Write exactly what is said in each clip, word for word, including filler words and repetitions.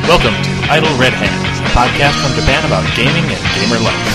Welcome to Idle Red Hands, a podcast from Japan about gaming and gamer life.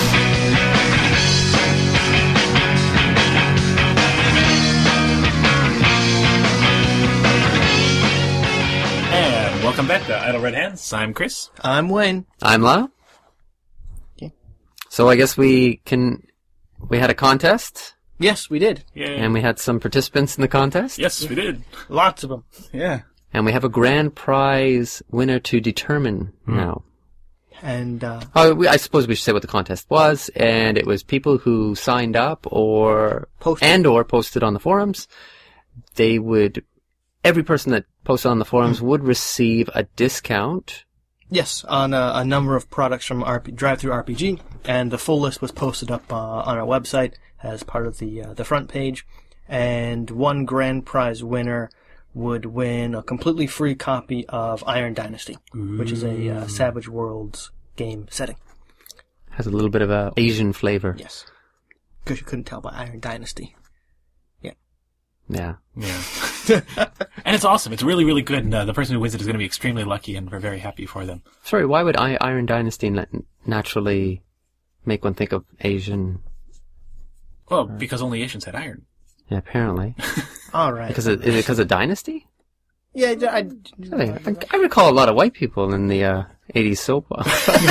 And welcome back to Idle Red Hands. I'm Chris. I'm Wayne. I'm Lau. Okay. So I guess we can... We had a contest, Yes, we did. Yay. and we had some participants in the contest. Yes, we did. Lots of them. Yeah. And we have a grand prize winner to determine now. And, uh, Oh, we, I suppose we should say what the contest was, and it was people who signed up or Posted. and or posted on the forums. They would... Every person that posted on the forums would receive a discount. yes, on a, a number of products from R P, Drive-Thru R P G, and the full list was posted up uh, on our website as part of the uh, the front page. And one grand prize winner would win a completely free copy of Iron Dynasty, which is a uh, Savage Worlds game setting. Has a little bit of a Asian flavor. Yes. Because you couldn't tell by Iron Dynasty. Yeah. Yeah. And it's awesome. It's really, really good. And uh, the person who wins it is going to be extremely lucky, and we're very happy for them. Sorry, why would I, Iron Dynasty na- naturally make one think of Asian? Well, because only Asians had iron. Yeah, apparently. All right. Because of, is it because of Dynasty? Yeah, I, I, think, I recall a lot of white people in the uh, eighties soap opera.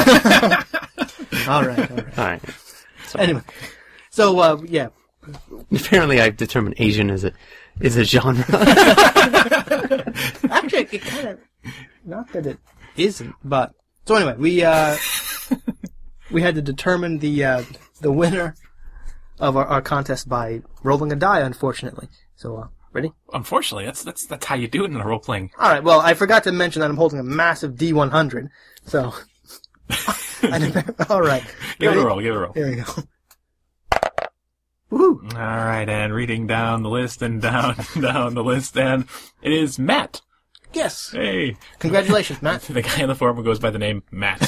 all right, all right. All right. So, Anyway, so, uh, yeah. apparently I've determined Asian is a, is a genre. Actually, it kind of, not that it isn't, but, so anyway, we, uh, we had to determine the, uh, the winner of our, our contest by rolling a die, unfortunately. So, uh, ready? Unfortunately, that's that's that's how you do it in a role playing. Alright, well, I forgot to mention that I'm holding a massive D one hundred, so, alright. Give it a roll. Give it a roll. Here we go. Woohoo! All right, and reading down the list and down down the list, and it is Matt. Yes! Hey, Congratulations, Matt. the guy in the forum who goes by the name Matt.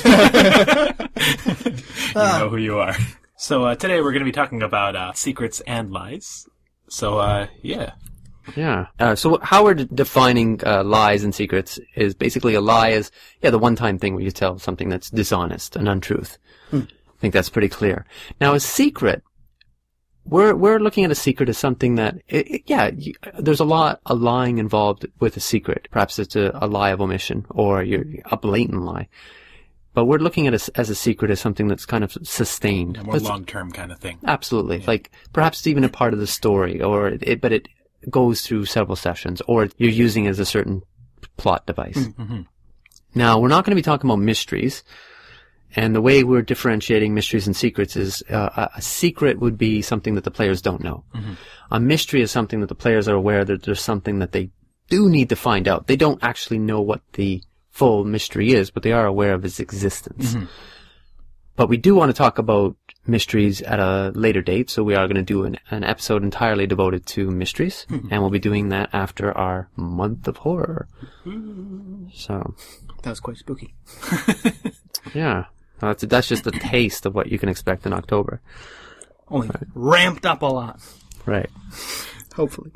You know who you are. So uh, today we're going to be talking about uh, secrets and lies. So uh, yeah, Yeah. Uh, so how we're d- defining uh, lies and secrets is basically a lie is, yeah, the one-time thing where you tell something that's dishonest, an untruth. Hmm. I think that's pretty clear. Now, a secret, we're we're looking at a secret as something that, it, it, yeah, you, there's a lot of lying involved with a secret. Perhaps it's a, a lie of omission or you're, a blatant lie. But we're looking at it as, as a secret as something that's kind of sustained. a more That's- long term kind of thing. Absolutely. Like, perhaps it's even a part of the story, or it, but it goes through several sessions, or you're using it as a certain plot device. Mm-hmm. Now, we're not going to be talking about mysteries, and the way we're differentiating mysteries and secrets is uh, a, a secret would be something that the players don't know. Mm-hmm. A mystery is something that the players are aware that there's something that they do need to find out. They don't actually know what the full mystery is, but they are aware of its existence. Mm-hmm. But we do want to talk about mysteries at a later date, so we are going to do an, an episode entirely devoted to mysteries, Mm-hmm. and we'll be doing that after our month of horror. So, That was quite spooky. yeah, that's that's just a taste of what you can expect in October. Only ramped up a lot. Right. Hopefully.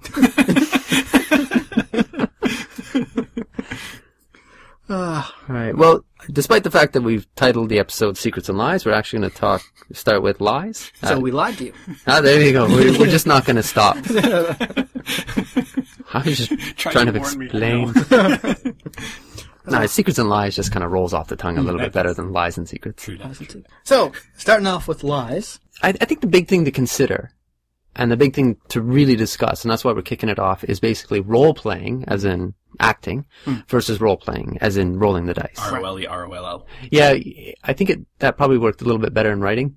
Ah, All right. Well, despite the fact that we've titled the episode "Secrets and Lies," we're actually going to talk start with lies. so Uh, we lied to you. ah, there you go. We're, we're just not going to stop. I was just Trying trying to to warn me, explain. No, secrets and lies just kind of rolls off the tongue a little bit that better does. than lies and secrets. True, that's true. So, starting off with lies. I, I think the big thing to consider, and the big thing to really discuss, and that's why we're kicking it off, is basically role-playing, as in acting, versus role-playing, as in rolling the dice. R O L E R O L L. Yeah, I think it that probably worked a little bit better in writing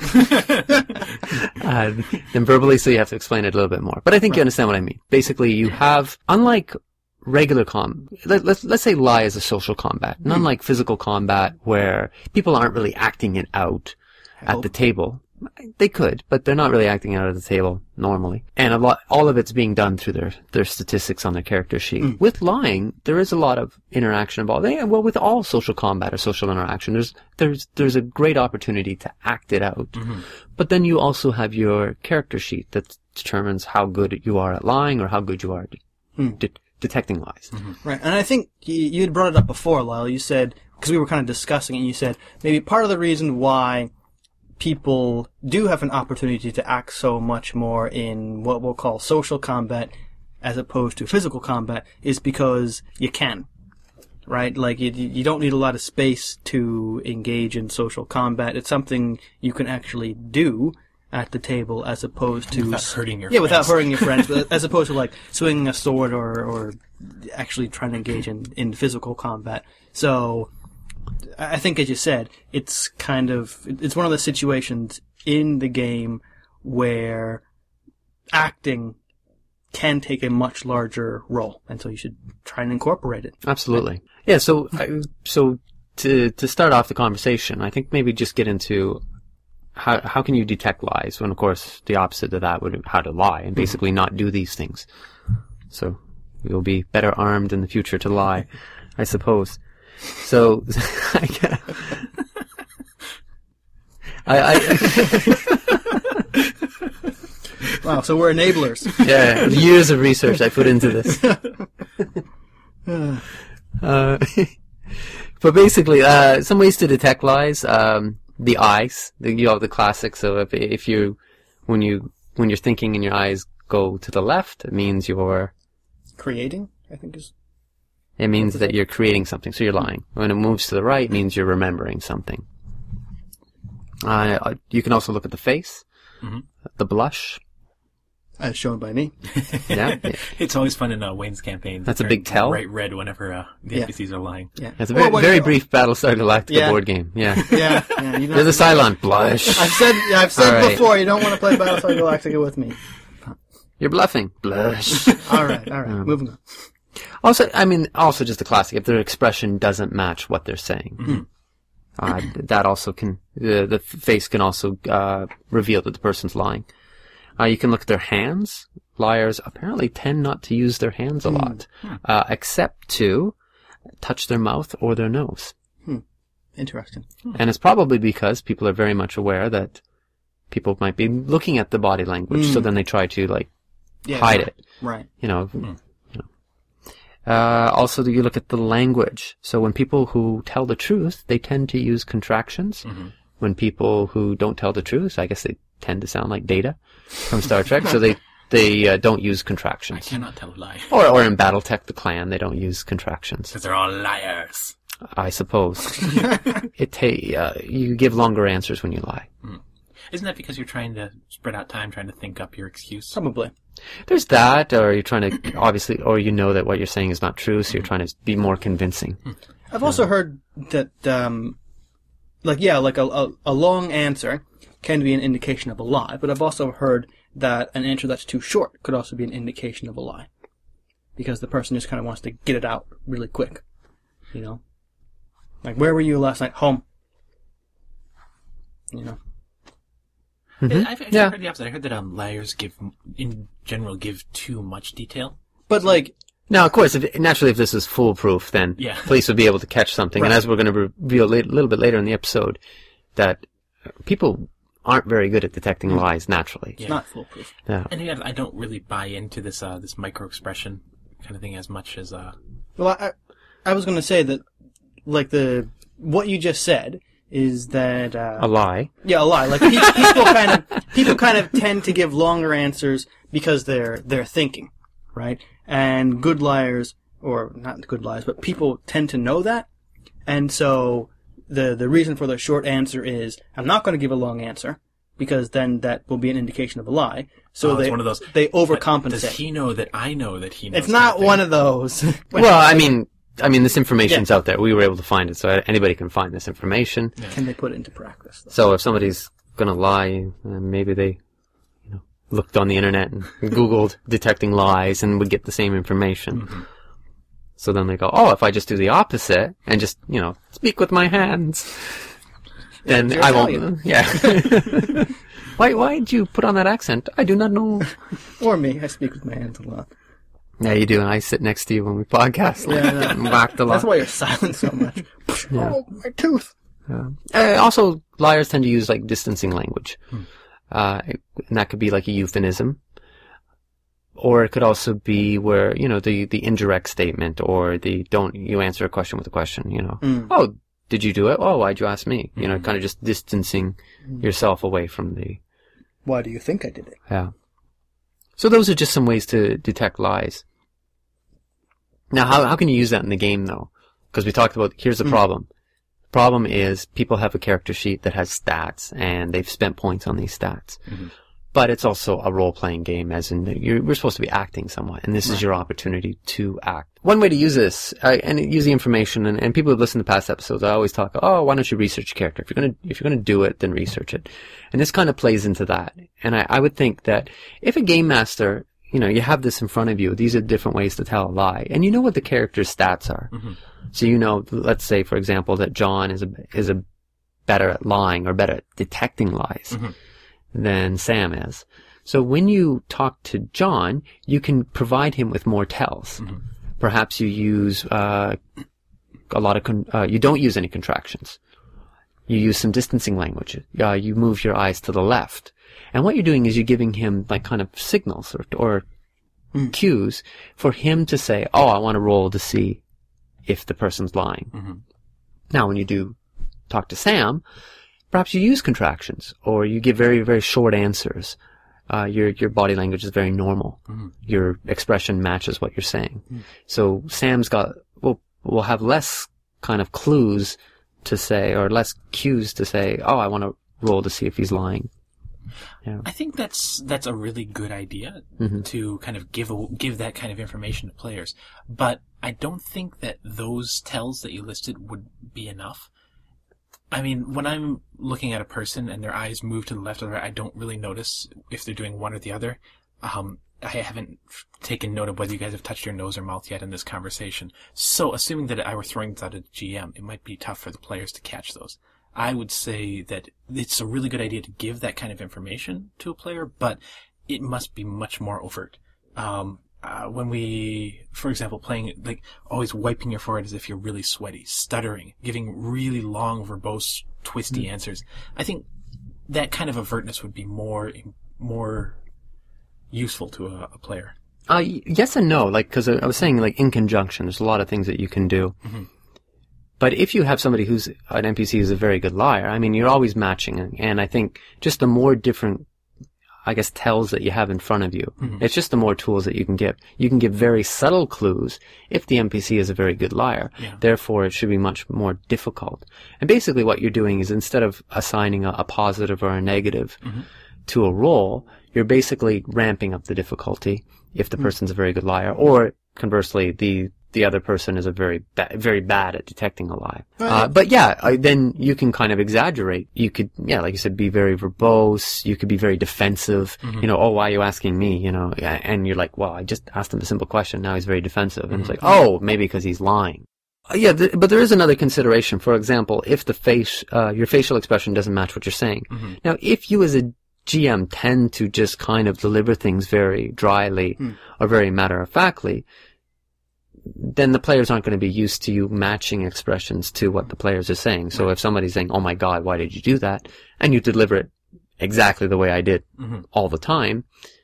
uh, than verbally, so you have to explain it a little bit more. But I think you understand what I mean. Basically, you have, unlike regular com, let, let's let's say lie is a social combat, and unlike physical combat where people aren't really acting it out at the table. They could, but they're not really acting out at the table normally. And a lot, all of it's being done through their, their statistics on their character sheet. Mm. With lying, there is a lot of interaction involved. Yeah, well, with all social combat or social interaction, there's, there's, there's a great opportunity to act it out. Mm-hmm. But then you also have your character sheet that determines how good you are at lying or how good you are at mm. de- detecting lies. Mm-hmm. Right. And I think you, you had brought it up before, Lyle. You said because we were kind of discussing it, and you said maybe part of the reason why people do have an opportunity to act so much more in what we'll call social combat as opposed to physical combat is because you can, right? Like, you, you don't need a lot of space to engage in social combat. It's something you can actually do at the table as opposed to... Without hurting your yeah, friends. without hurting your friends, but as opposed to, like, swinging a sword or, or actually trying to engage in, in physical combat. So... I think, as you said, it's kind of, it's one of the situations in the game where acting can take a much larger role, and so you should try and incorporate it. Absolutely. Yeah, so, I- so to, to start off the conversation, I think maybe just get into how, how can you detect lies when, of course, the opposite of that would be how to lie and basically not do these things. So we'll be better armed in the future to lie, I suppose. So, I, I, Wow, so we're enablers. yeah, years of research I put into this. Uh, but basically, uh, some ways to detect lies. Um, the eyes, the, you know, the classic. So if if you when you when you're thinking and your eyes go to the left, it means you're Creating, I think is... It means that you're creating something, so you're lying. When it moves to the right, it means you're remembering something. Uh, you can also look at the face, mm-hmm. the blush. As shown by me. Yeah, yeah. It's always fun in uh, Wayne's campaigns. That's a Turn big tell. Bright red whenever uh, the Yeah. N P Cs are lying. Yeah. It's a very, Or when- very brief Battlestar Galactica Yeah. board game. Yeah. Yeah, yeah. You There's a silent blush. I've said, yeah, I've said All right. before, you don't want to play Battlestar Galactica with me. You're bluffing. Blush. All right, all right, moving on. Also, I mean, also just a classic. If their expression doesn't match what they're saying, Mm-hmm. uh, that also can the the face can also uh, reveal that the person's lying. Uh, you can look at their hands. Liars apparently tend not to use their hands a lot, uh, except to touch their mouth or their nose. Interesting. And it's probably because people are very much aware that people might be looking at the body language, so then they try to like Yeah, hide right. it. Right. You know. You know. Uh, also, you look at the language. So when people who tell the truth, they tend to use contractions. Mm-hmm. When people who don't tell the truth, I guess they tend to sound like Data from Star Trek, so they they uh, don't use I contractions. cannot tell a lie. Or or in BattleTech, the clan, they don't use contractions. Because they're all liars. I suppose. it ta- uh, you give longer answers when you lie. Isn't that because you're trying to spread out time, trying to think up your excuse? Probably. There's that, or you're trying to, obviously, or you know that what you're saying is not true, so you're trying to be more convincing. I've also heard that, um, like, yeah, like a, a, a long answer can be an indication of a lie, but I've also heard that an answer that's too short could also be an indication of a lie. Because the person just kind of wants to get it out really quick. You know? Like, where were you last night? Home. You know? Mhm. I've, I've Yeah. heard the opposite. I heard that um, liars give, in general, give too much detail. But, like, Now, of course, if, naturally, if this is foolproof, then Yeah. police would be able to catch something. And Right. as we're going to reveal a little bit later in the episode, that people aren't very good at detecting lies naturally. it's Yeah. not foolproof. Yeah. And yet, I don't really buy into this uh, this micro expression kind of thing as much as uh. Well, I, I was going to say that, like, the, what you just said is that, uh, A lie. yeah, a lie. Like, pe- people kind of, people kind of tend to give longer answers because they're, they're thinking, right? And good liars, or not good liars, but people tend to know that. And so, the, the reason for the short answer is, I'm not going to give a long answer, because then that will be an indication of a lie. So Oh, it's they, one of those- they Does overcompensate. he know that I know that he knows? It's not one of those. Well, I mean, I mean, this information's out there. We were able to find it, so anybody can find this information. Can they put it into practice? Though? So if somebody's gonna lie, uh, maybe they, you know, looked on the internet and Googled detecting lies and would get the same information. Mm-hmm. So then they go, oh, if I just do the opposite and just, you know, speak with my hands, then you're I won't. Italian. Yeah. why? Why did you put on that accent? I do not know. Or me, I speak with my hands a lot. Yeah, you do, and I sit next to you when we podcast. Yeah, I know. and whacked a lot. That's why you're silent so much. Oh, my tooth. Uh, also, liars tend to use like distancing language, uh, and that could be like a euphemism, or it could also be where you know the the indirect statement or the don't you answer a question with a question. You know, Mm. oh, did you do it? Oh, why'd you ask me? You know, kind of just distancing yourself away from the... Why do you think I did it? Yeah. So those are just some ways to detect lies. Now, how how can you use that in the game, though? Because we talked about, here's the mm. problem. The problem is people have a character sheet that has stats, and they've spent points on these stats. Mm-hmm. But it's also a role-playing game, as in you're, we're supposed to be acting somewhat, and this right. is your opportunity to act. One way to use this, uh, and use the information, and, and people who've listened to past episodes, I always talk, oh, why don't you research your character? If you're gonna, if you're gonna do it, then research it. And this kind of plays into that. And I, I would think that if a game master, you know, you have this in front of you, these are different ways to tell a lie, and you know what the character's stats are. Mm-hmm. So you know, let's say, for example, that John is a, is a better at lying, or better at detecting lies. Mm-hmm. than Sam is. So when you talk to John, you can provide him with more tells. Mm-hmm. Perhaps you use uh, a lot of, con- uh, you don't use any contractions. You use some distancing language. Uh, you move your eyes to the left. And what you're doing is you're giving him like kind of signals or, or mm. cues for him to say, oh, I want to roll to see if the person's lying. Mm-hmm. Now, when you do talk to Sam, perhaps you use contractions, or you give very, very short answers. Uh, your your body language is very normal. Mm-hmm. Your expression matches what you're saying. Mm-hmm. So Sam's got will will have less kind of clues to say, or less cues to say, oh, I want to roll to see if he's lying. Yeah. I think that's that's a really good idea mm-hmm. to kind of give a, give that kind of information to players. But I don't think that those tells that you listed would be enough. I mean, when I'm looking at a person and their eyes move to the left or the right, I don't really notice if they're doing one or the other. Um, I haven't taken note of whether you guys have touched your nose or mouth yet in this conversation. So, assuming that I were throwing this out at G M, it might be tough for the players to catch those. I would say that it's a really good idea to give that kind of information to a player, but it must be much more overt. Um, uh, when we, for example, playing, like, always wiping your forehead as if you're really sweaty, stuttering, giving really long, verbose, twisty mm-hmm. answers. I think that kind of avertness would be more, more useful to a, a player. Uh, yes and no, like, because I was saying, like, in conjunction, there's a lot of things that you can do. Mm-hmm. But if you have somebody who's an N P C who's a very good liar, I mean, you're always matching. And I think just the more different, I guess, tells that you have in front of you, mm-hmm. it's just the more tools that you can give. You can give very subtle clues if the N P C is a very good liar. Yeah. Therefore, it should be much more difficult. And basically what you're doing is instead of assigning a, a positive or a negative mm-hmm. to a roll, you're basically ramping up the difficulty if the mm-hmm. person's a very good liar. Or conversely, the the other person is a very ba- very bad at detecting a lie. Right. Uh, but yeah, I, then you can kind of exaggerate. You could, yeah, like you said, be very verbose. You could be very defensive. Mm-hmm. You know, oh, why are you asking me? You know, and you're like, well, I just asked him a simple question. Now he's very defensive. And mm-hmm. it's like, oh, maybe because he's lying. Uh, yeah, th- but there is another consideration. For example, if the face, uh, your facial expression doesn't match what you're saying. Mm-hmm. Now, if you as a G M tend to just kind of deliver things very dryly mm. or very matter-of-factly, then the players aren't going to be used to you matching expressions to what the players are saying. So right. if somebody's saying, oh my God, why did you do that? And you deliver it exactly the way I did mm-hmm. all the time,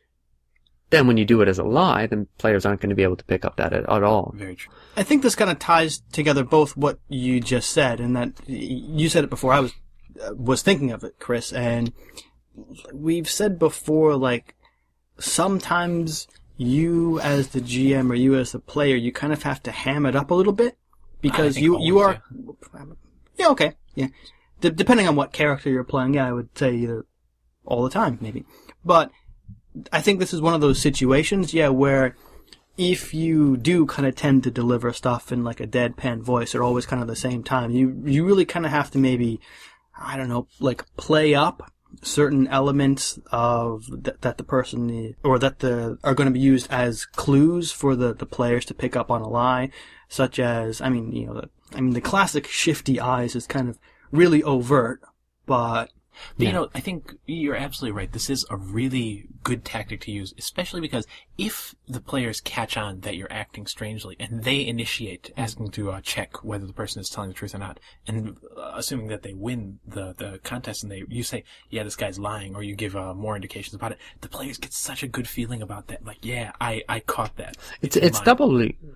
then when you do it as a lie, then players aren't going to be able to pick up that at, at all. Very true. I think this kind of ties together both what you just said and that you said it before I was, uh, was thinking of it, Chris, and we've said before, like, sometimes you as the G M or you as the player, you kind of have to ham it up a little bit because you, you are, yeah, yeah okay, yeah. D- depending on what character you're playing, yeah, I would say either all the time, maybe. But I think this is one of those situations, yeah, where if you do kind of tend to deliver stuff in like a deadpan voice or always kind of the same time, you, you really kind of have to maybe, I don't know, like play up certain elements of th- that the person or that the are going to be used as clues for the, the players to pick up on a lie, such as I mean you know the, I mean the classic shifty eyes is kind of really overt, but. But, yeah. you know, I think you're absolutely right. This is a really good tactic to use, especially because if the players catch on that you're acting strangely and they initiate asking to uh, check whether the person is telling the truth or not, and uh, assuming that they win the, the contest and they you say, yeah, this guy's lying, or you give uh, more indications about it, the players get such a good feeling about that. Like, yeah, I, I caught that. It's it's, it's doubly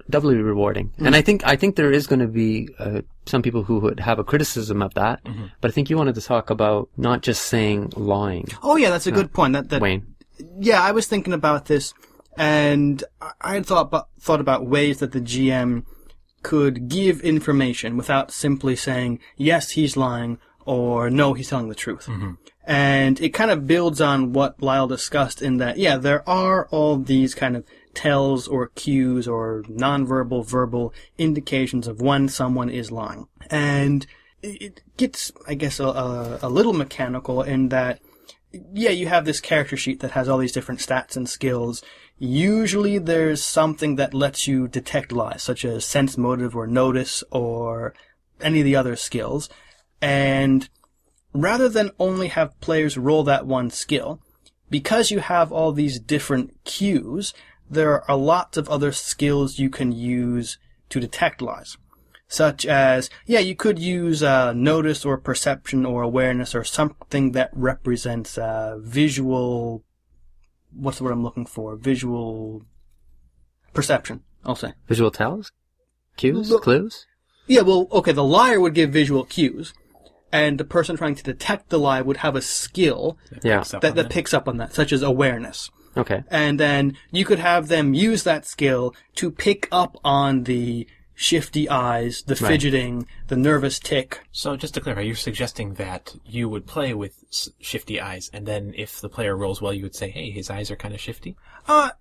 doubly rewarding. Mm-hmm. And I think I think there is going to be uh, some people who would have a criticism of that. Mm-hmm. But I think you wanted to talk about not just saying lying. Oh yeah, that's a uh, good point. That, that Wayne. Yeah, I was thinking about this, and I had thought about, thought about ways that the G M could give information without simply saying yes, he's lying, or no, he's telling the truth. Mm-hmm. And it kind of builds on what Lyle discussed in that, yeah, there are all these kind of tells or cues or nonverbal, verbal indications of when someone is lying. And it gets, I guess, a, a, a little mechanical in that, yeah, you have this character sheet that has all these different stats and skills. Usually there's something that lets you detect lies, such as sense motive or notice or any of the other skills. And rather than only have players roll that one skill, because you have all these different cues, there are lots of other skills you can use to detect lies. Such as, yeah, you could use uh, notice or perception or awareness or something that represents uh, visual, what's the word I'm looking for? Visual perception, I'll say. Visual tells? Cues? Look, clues? Yeah, well, okay, the liar would give visual cues, and the person trying to detect the lie would have a skill yeah. that, that, that picks up on that, such as awareness. Okay. And then you could have them use that skill to pick up on the shifty eyes, the fidgeting, right. the nervous tick. So just to clarify, you're suggesting that you would play with shifty eyes, and then if the player rolls well, you would say, hey, his eyes are kind of shifty? Uh,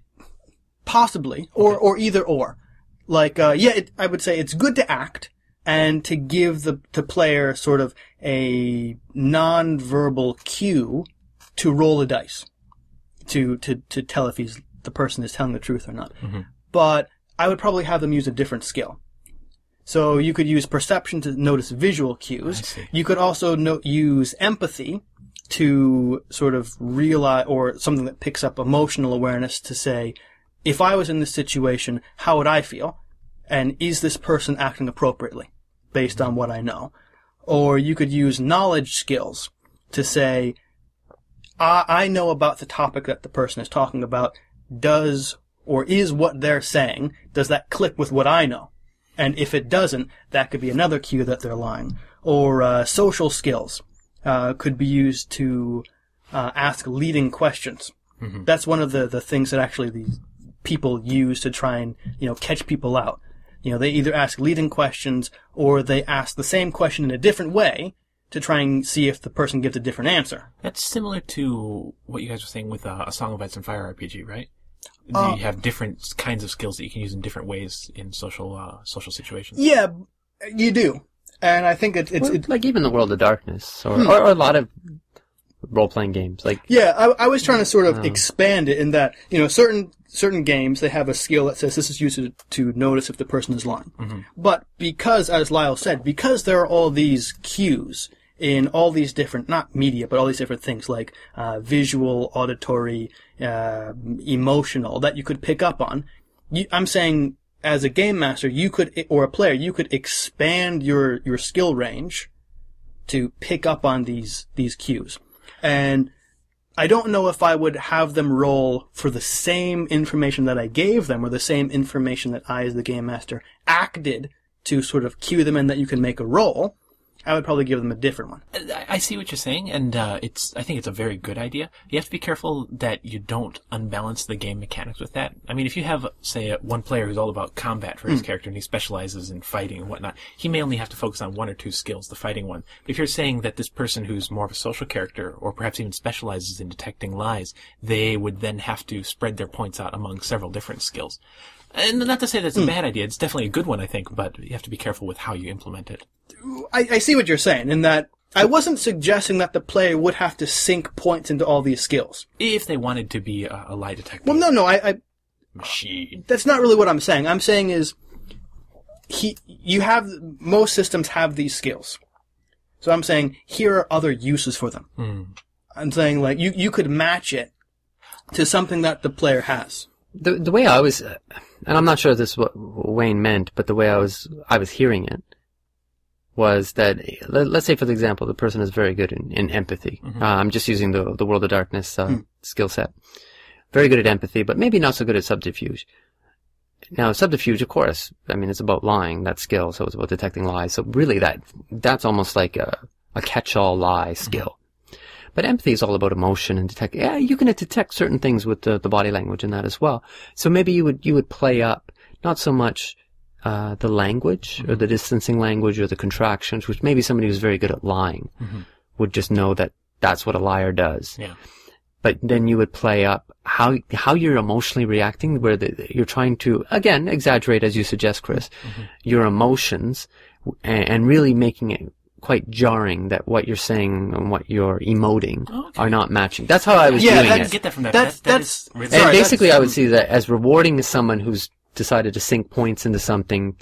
possibly. Or, okay. or either or. Like, uh, yeah, it, I would say it's good to act and to give the, the player sort of a non-verbal cue to roll a dice. To, to, to tell if he's, the person is telling the truth or not. Mm-hmm. But I would probably have them use a different skill. So you could use perception to notice visual cues. You could also no- use empathy to sort of realize, or something that picks up emotional awareness to say, if I was in this situation, how would I feel? And is this person acting appropriately based on what I know? Or you could use knowledge skills to say, I know about the topic that the person is talking about. Does, or is what they're saying, does that click with what I know? And if it doesn't, that could be another cue that they're lying. Or uh, social skills uh, could be used to uh, ask leading questions. Mm-hmm. That's one of the, the things that actually these people use to try and, you know, catch people out. You know, they either ask leading questions or they ask the same question in a different way to try and see if the person gives a different answer. That's similar to what you guys were saying with uh, A Song of Ice and Fire R P G, right? Do uh, you have different kinds of skills that you can use in different ways in social uh, social situations? Yeah, you do. And I think it, it's... Well, it's like even the World of Darkness, or, hmm. or, or a lot of role-playing games. Like Yeah, I, I was trying to sort of oh. expand it in that, you know, certain certain games, they have a skill that says this is used to, to notice if the person is lying. Mm-hmm. But because, as Lyle said, because there are all these cues in all these different, not media, but all these different things like uh, visual, auditory, uh, emotional, that you could pick up on, you, I'm saying as a game master, you could, or a player, you could expand your, your skill range to pick up on these, these cues. And I don't know if I would have them roll for the same information that I gave them or the same information that I, as the game master, acted to sort of cue them in that you can make a roll. I would probably give them a different one. I see what you're saying, and uh, it's. I think it's a very good idea. You have to be careful that you don't unbalance the game mechanics with that. I mean, if you have, say, one player who's all about combat for his mm. character, and he specializes in fighting and whatnot, he may only have to focus on one or two skills, the fighting one. But if you're saying that this person who's more of a social character, or perhaps even specializes in detecting lies, they would then have to spread their points out among several different skills. And not to say that's a mm. bad idea, it's definitely a good one, I think, but you have to be careful with how you implement it. I, I see what you're saying, in that I wasn't suggesting that the player would have to sink points into all these skills. If they wanted to be a, a lie detector. Well, no, no, I, I... Machine. That's not really what I'm saying. I'm saying is, he, you have, most systems have these skills. So I'm saying, here are other uses for them. Mm. I'm saying, like, you, you could match it to something that the player has. The the way I was, uh, and I'm not sure this is what Wayne meant, but the way I was I was hearing it was that, let, let's say for example, the person is very good in, in empathy. Mm-hmm. Uh, I'm just using the the World of Darkness uh, mm. skill set. Very good at empathy, but maybe not so good at subterfuge. Now, subterfuge, of course, I mean, it's about lying, that skill, so it's about detecting lies. So really that, that's almost like a, a catch-all lie skill. Mm-hmm. But empathy is all about emotion and detect, yeah, you can detect certain things with the, the body language and that as well. So maybe you would, you would play up not so much, uh, the language mm-hmm. or the distancing language or the contractions, which maybe somebody who's very good at lying mm-hmm. would just know that that's what a liar does. Yeah. But then you would play up how how you're emotionally reacting, where the, you're trying to, again, exaggerate, as you suggest, Chris, mm-hmm. your emotions, and, and really making it quite jarring that what you're saying and what you're emoting okay. are not matching. That's how I was yeah, doing that's, it. Get that from that. That's, that, that that's, really and sorry, basically, that's, I would see that as rewarding as someone who's decided to sink points into something,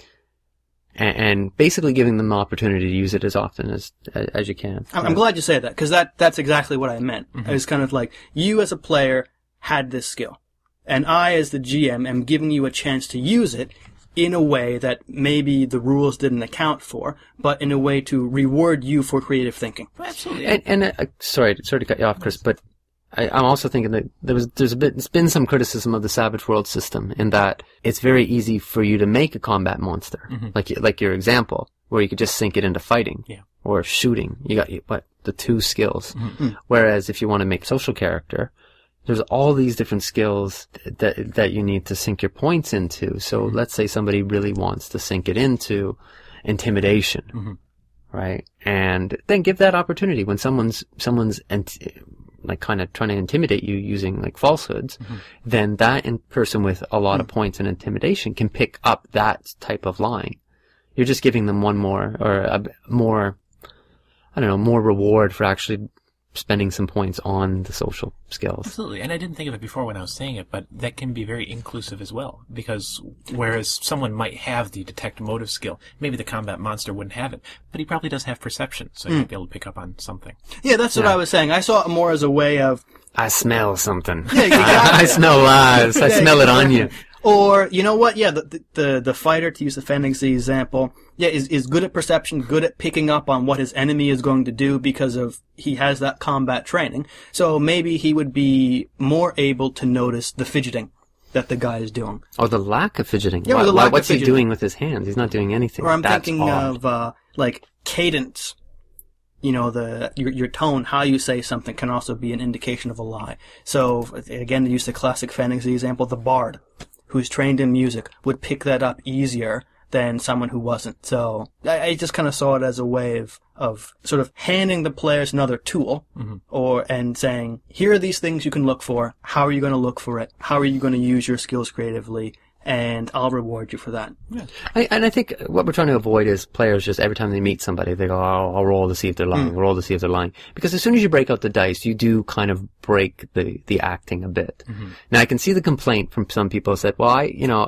and, and basically giving them the opportunity to use it as often as as you can. I'm, I'm glad you said that, because that, that's exactly what I meant. Mm-hmm. It was kind of like, you as a player had this skill, and I as the G M am giving you a chance to use it in a way that maybe the rules didn't account for, but in a way to reward you for creative thinking. Absolutely. And, and uh, sorry, sorry to cut you off, Chris, but I, I'm also thinking that there was, there's a bit, there's been some criticism of the Savage World system in that it's very easy for you to make a combat monster, mm-hmm. like like your example, where you could just sink it into fighting yeah. or shooting. You got what the two skills. Mm-hmm. Whereas if you want to make a social character, there's all these different skills that that you need to sink your points into. So mm-hmm. let's say somebody really wants to sink it into intimidation, mm-hmm. right? And then give that opportunity when someone's someone's int- like kind of trying to intimidate you using like falsehoods. Mm-hmm. Then that in person with a lot mm-hmm. of points in intimidation can pick up that type of lying. You're just giving them one more or a more, I don't know, more reward for actually spending some points on the social skills. Absolutely. And I didn't think of it before when I was saying it, but that can be very inclusive as well. Because whereas someone might have the detect motive skill, maybe the combat monster wouldn't have it, but he probably does have perception, so he mm. might be able to pick up on something. Yeah, that's what yeah. I was saying. I saw it more as a way of... I smell something. Yeah, exactly. I, I smell lies. I yeah, smell exactly. it on you. Or, you know what, yeah, the, the, the fighter, to use the fantasy example, yeah, is, is good at perception, good at picking up on what his enemy is going to do because of, he has that combat training. So maybe he would be more able to notice the fidgeting that the guy is doing. Or the lack of fidgeting. Yeah, why, the why, lack what's of he fidgeting. doing with his hands? He's not doing anything. Or I'm That's thinking odd. of, uh, like, cadence. You know, the, your, your tone, how you say something can also be an indication of a lie. So, again, to use the classic fantasy example, the bard, who's trained in music, would pick that up easier than someone who wasn't. So I, I just kind of saw it as a way of, of sort of handing the players another tool, mm-hmm. or and saying, here are these things you can look for. How are you going to look for it? How are you going to use your skills creatively? And I'll reward you for that. Yeah. I, and I think what we're trying to avoid is players just every time they meet somebody, they go, oh, I'll roll to see if they're lying, mm. roll to see if they're lying. Because as soon as you break out the dice, you do kind of break the, the acting a bit. Mm-hmm. Now, I can see the complaint from some people who said, well, I, you know,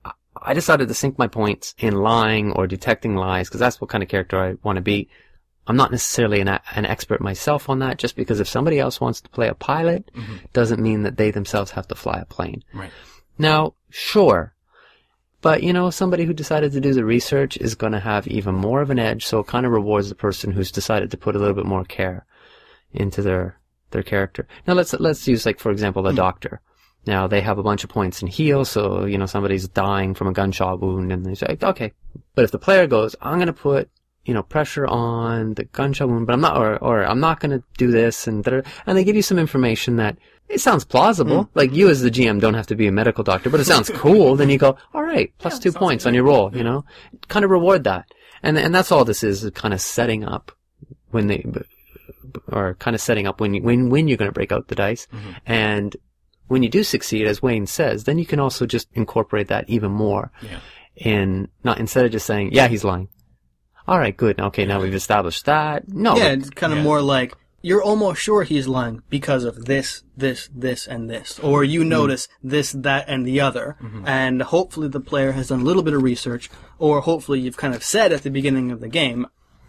I decided to sink my points in lying or detecting lies because that's what kind of character I want to be. I'm not necessarily an, an expert myself on that, just because if somebody else wants to play a pilot, mm-hmm. doesn't mean that they themselves have to fly a plane. Right. Now, sure, but, you know, somebody who decided to do the research is going to have even more of an edge, so it kind of rewards the person who's decided to put a little bit more care into their their character. Now, let's let's use, like, for example, a doctor. Now, they have a bunch of points in heal, so, you know, somebody's dying from a gunshot wound, and they say, okay. But if the player goes, I'm going to put, you know, pressure on the gunshot wound, but I'm not, or, or I'm not going to do this, and and they give you some information that, it sounds plausible. Mm. Like, you as the G M don't have to be a medical doctor, but it sounds cool. Then you go, all right, plus yeah, two points good. on your roll, yeah. you know? Kind of reward that. And and that's all this is, is kind of setting up when they, or kind of setting up when you, when, when you're going to break out the dice. Mm-hmm. And when you do succeed, as Wayne says, then you can also just incorporate that even more. Yeah. In, not, instead of just saying, yeah, he's lying. All right, good. Okay, now we've established that. No. Yeah, it's kind of yeah. more like, you're almost sure he's lying because of this, this, this, and this. Or you notice mm-hmm. this, that, and the other. Mm-hmm. And hopefully the player has done a little bit of research, or hopefully you've kind of said at the beginning of the game,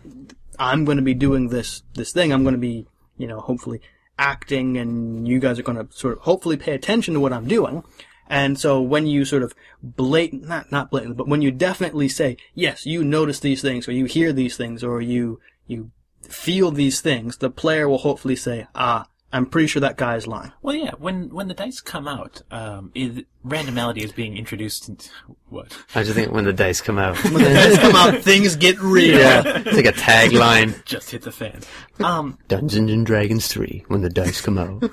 I'm going to be doing this, this thing. I'm going to be, you know, hopefully acting, and you guys are going to sort of hopefully pay attention to what I'm doing. And so when you sort of blatant, not, not blatantly, but when you definitely say, yes, you notice these things, or you hear these things, or you, you, feel these things, the player will hopefully say, ah, I'm pretty sure that guy is lying. Well, yeah. When when the dice come out, um, it, randomality is being introduced. Into, what? I just think when the dice come out. When the dice come out, things get real. Yeah, it's like a tagline. Just hit the fan. Um, Dungeons and Dragons three, when the dice come out.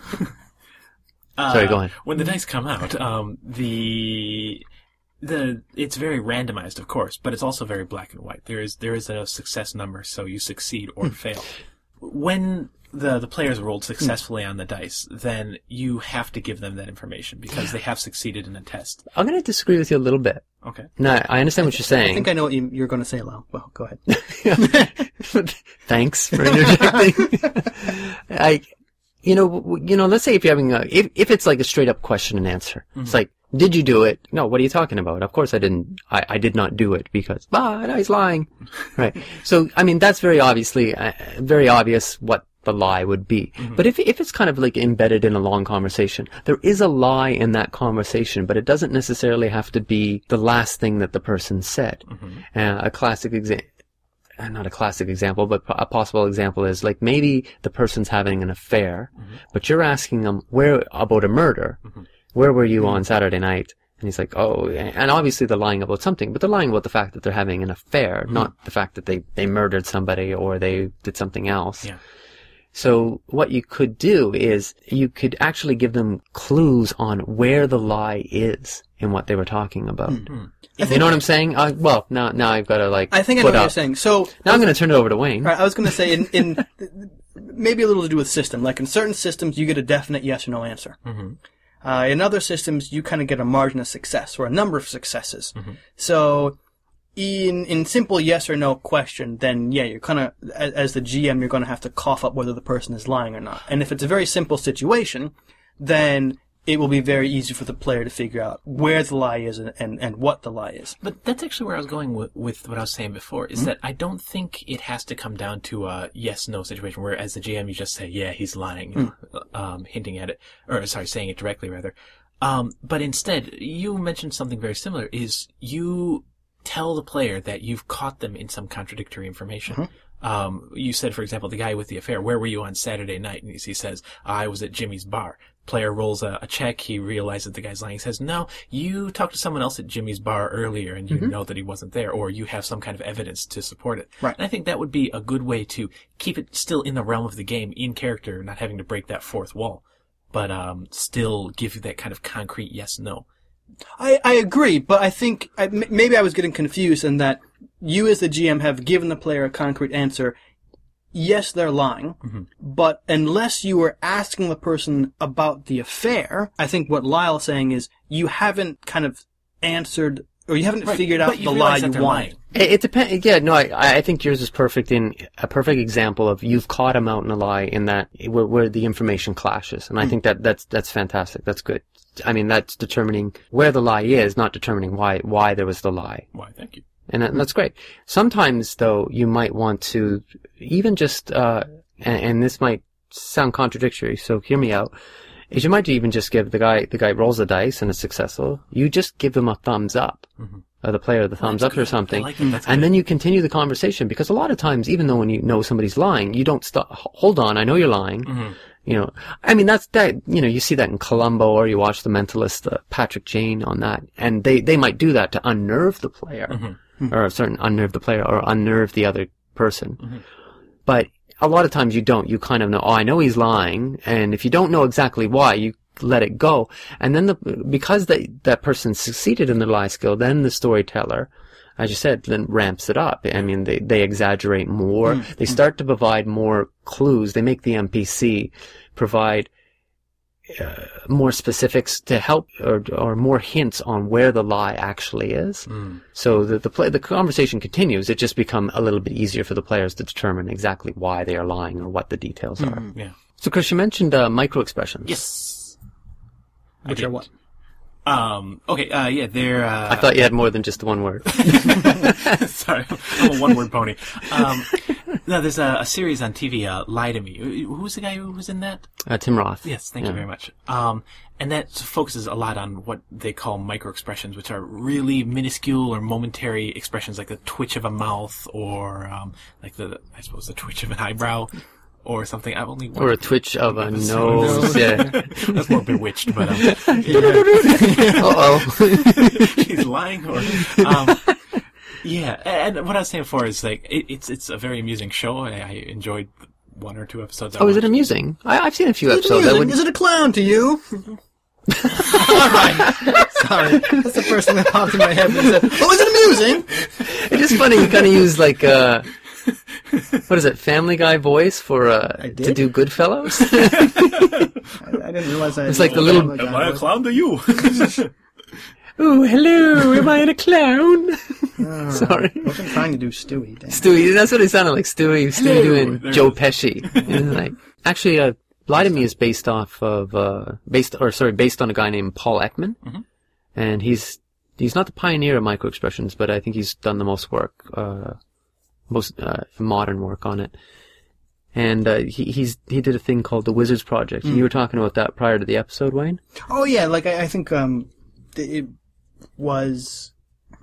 uh, Sorry, go on. When the dice come out, um, the the it's very randomized, of course, but it's also very black and white. There is there is a success number, so you succeed or fail. When the the players rolled successfully on the dice, then you have to give them that information because they have succeeded in a test. I'm going to disagree with you a little bit. Okay. No, I understand what you're saying. I think I know what you, you're going to say, Lau. Well, go ahead. Thanks for interjecting. I, you know, w- you know, let's say if you're having a, if, if it's like a straight up question and answer, mm-hmm. It's like, did you do it? No, what are you talking about? Of course I didn't, I, I did not do it because, ah, no, he's lying. Right. So, I mean, that's very obviously, uh, very obvious what the lie would be. Mm-hmm. But if, if it's kind of like embedded in a long conversation, there is a lie in that conversation, but it doesn't necessarily have to be the last thing that the person said. Mm-hmm. Uh, a classic example, not a classic example, but a possible example is like maybe the person's having an affair, mm-hmm. but you're asking them where about a murder. Mm-hmm. Where were you on Saturday night? And he's like, oh, and obviously they're lying about something, but they're lying about the fact that they're having an affair, mm-hmm. not the fact that they, they murdered somebody or they did something else. Yeah. So what you could do is you could actually give them clues on where the lie is in what they were talking about. Mm-hmm. You know what I'm saying? Uh, well, now now I've got to like. I think I know what up. You're saying. So now I'm going to turn it over to Wayne. Right, I was going to say in, in maybe a little to do with system. Like in certain systems, you get a definite yes or no answer. Mm-hmm. Uh, in other systems, you kind of get a margin of success or a number of successes. Mm-hmm. So, in in simple yes or no question, then yeah, you're kind of as, as the G M, you're going to have to cough up whether the person is lying or not. And if it's a very simple situation, then it will be very easy for the player to figure out where the lie is and, and, and what the lie is. But that's actually where I was going with, with what I was saying before, is mm-hmm. that I don't think it has to come down to a yes-no situation where as the G M you just say, yeah, he's lying, you know, mm. um, hinting at it, or sorry, saying it directly rather. Um, but instead, you mentioned something very similar, is you tell the player that you've caught them in some contradictory information. Mm-hmm. Um, you said, for example, the guy with the affair, where were you on Saturday night? And he says, I was at Jimmy's bar. Player rolls a, a check. He realizes the guy's lying. He says, no, you talked to someone else at Jimmy's bar earlier and you mm-hmm. know that he wasn't there, or you have some kind of evidence to support it. Right. And I think that would be a good way to keep it still in the realm of the game, in character, not having to break that fourth wall, but um, still give you that kind of concrete yes-no. I, I agree, but I think I, m- maybe I was getting confused in that you as the G M have given the player a concrete answer. Yes, they're lying, mm-hmm. but unless you were asking the person about the affair, I think what Lyle's saying is you haven't kind of answered, or you haven't right, figured out the lie you want. It, it depends. Yeah, no, I, I think yours is perfect in a perfect example of you've caught him out in a lie in that where, where the information clashes, and I mm-hmm. think that that's that's fantastic. That's good. I mean, that's determining where the lie is, not determining why why there was the lie. Why? Thank you. And that, that's great. Sometimes, though, you might want to even just, uh, and, and this might sound contradictory, so hear me out, is you might even just give the guy, the guy rolls the dice and is successful, you just give him a thumbs up, mm-hmm. or the player the thumbs up good. Or something, like and good. Then you continue the conversation, because a lot of times, even though when you know somebody's lying, you don't stop, hold on, I know you're lying. Mm-hmm. You know, I mean, that's that, you know, you see that in Columbo, or you watch The Mentalist, uh, Patrick Jane on that, and they, they might do that to unnerve the player. Mm-hmm. Or a certain unnerve the player, or unnerve the other person. Mm-hmm. But a lot of times you don't. You kind of know, oh, I know he's lying, and if you don't know exactly why, you let it go. And then the, because they, that person succeeded in their lie skill, then the storyteller, as you said, then ramps it up. I mean, they, they exaggerate more. Mm-hmm. They start to provide more clues. They make the N P C provide Uh, more specifics to help, or or more hints on where the lie actually is. Mm. So the the, play, the conversation continues. It just becomes a little bit easier for the players to determine exactly why they are lying or what the details mm, are. Yeah. So, Chris, you mentioned uh, micro expressions. Yes. Which are what? Um, okay, uh, yeah, they're, uh... I thought you had more than just one word. Sorry, I'm a one-word pony. Um, no, there's a, a series on T V, uh, Lie to Me. Who was the guy who was in that? Uh, Tim Roth. Yes, thank yeah. you very much. Um, and that focuses a lot on what they call micro-expressions, which are really minuscule or momentary expressions, like the twitch of a mouth, or, um, like the, I suppose, the twitch of an eyebrow. or something. I've only Or a twitch of a nose. nose. Yeah. That's more Bewitched, but um, Uh-oh. she's lying. Or um, yeah, and what I was saying before is like it, it's it's a very amusing show. I, I enjoyed one or two episodes. I Oh, is it watched. amusing? I, I've seen a few Is it episodes. I amusing? would, Is it a clown to you? All right. Sorry. That's the first thing that popped in my head when you said, oh, is it amusing? it's just funny. You kind of use like uh, what is it? Family Guy voice for uh, I to did? do Goodfellas. I, I didn't realize I It's like the little- Am I a clown to you? Oh, hello. Am I a clown? Sorry. I wasn't trying to do Stewie. Damn. Stewie, that's what it sounded like. Stewie, Stewie Hello. doing There Joe it Pesci. And like, actually, uh, Lie to Me is based off of, uh, based, or sorry, based on a guy named Paul Ekman. Mhm. And he's, he's not the pioneer of microexpressions, but I think he's done the most work, uh, most, uh, modern work on it. And, uh, he, he's, he did a thing called the Wizards Project. Mm. You were talking about that prior to the episode, Wayne? Oh, yeah. Like, I, I think um, it was...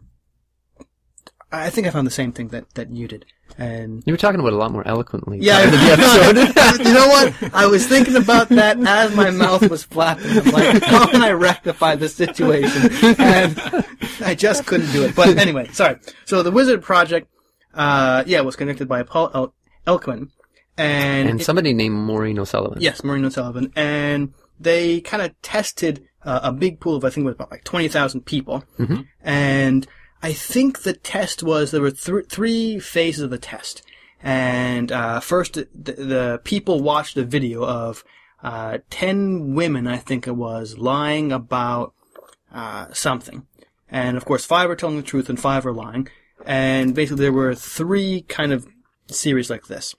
I think I found the same thing that, that you did. And You were talking about it a lot more eloquently. yeah, prior to the episode. you know what? I was thinking about that as my mouth was flapping. I'm like, how can I rectify the situation? And I just couldn't do it. But anyway, sorry. So the Wizard Project, uh, yeah, was conducted by Paul El- Elkman. And, And it- somebody named Maureen O'Sullivan. yes, Maureen O'Sullivan. And they kind of tested uh, a big pool of, I think it was about like twenty thousand people. Mhm. And I think the test was, there were th- three phases of the test. And, uh, first, the, the people watched a video of, uh, ten women, I think it was, lying about, uh, something. And of course, five were telling the truth and five were lying. And basically there were three kind of series like this.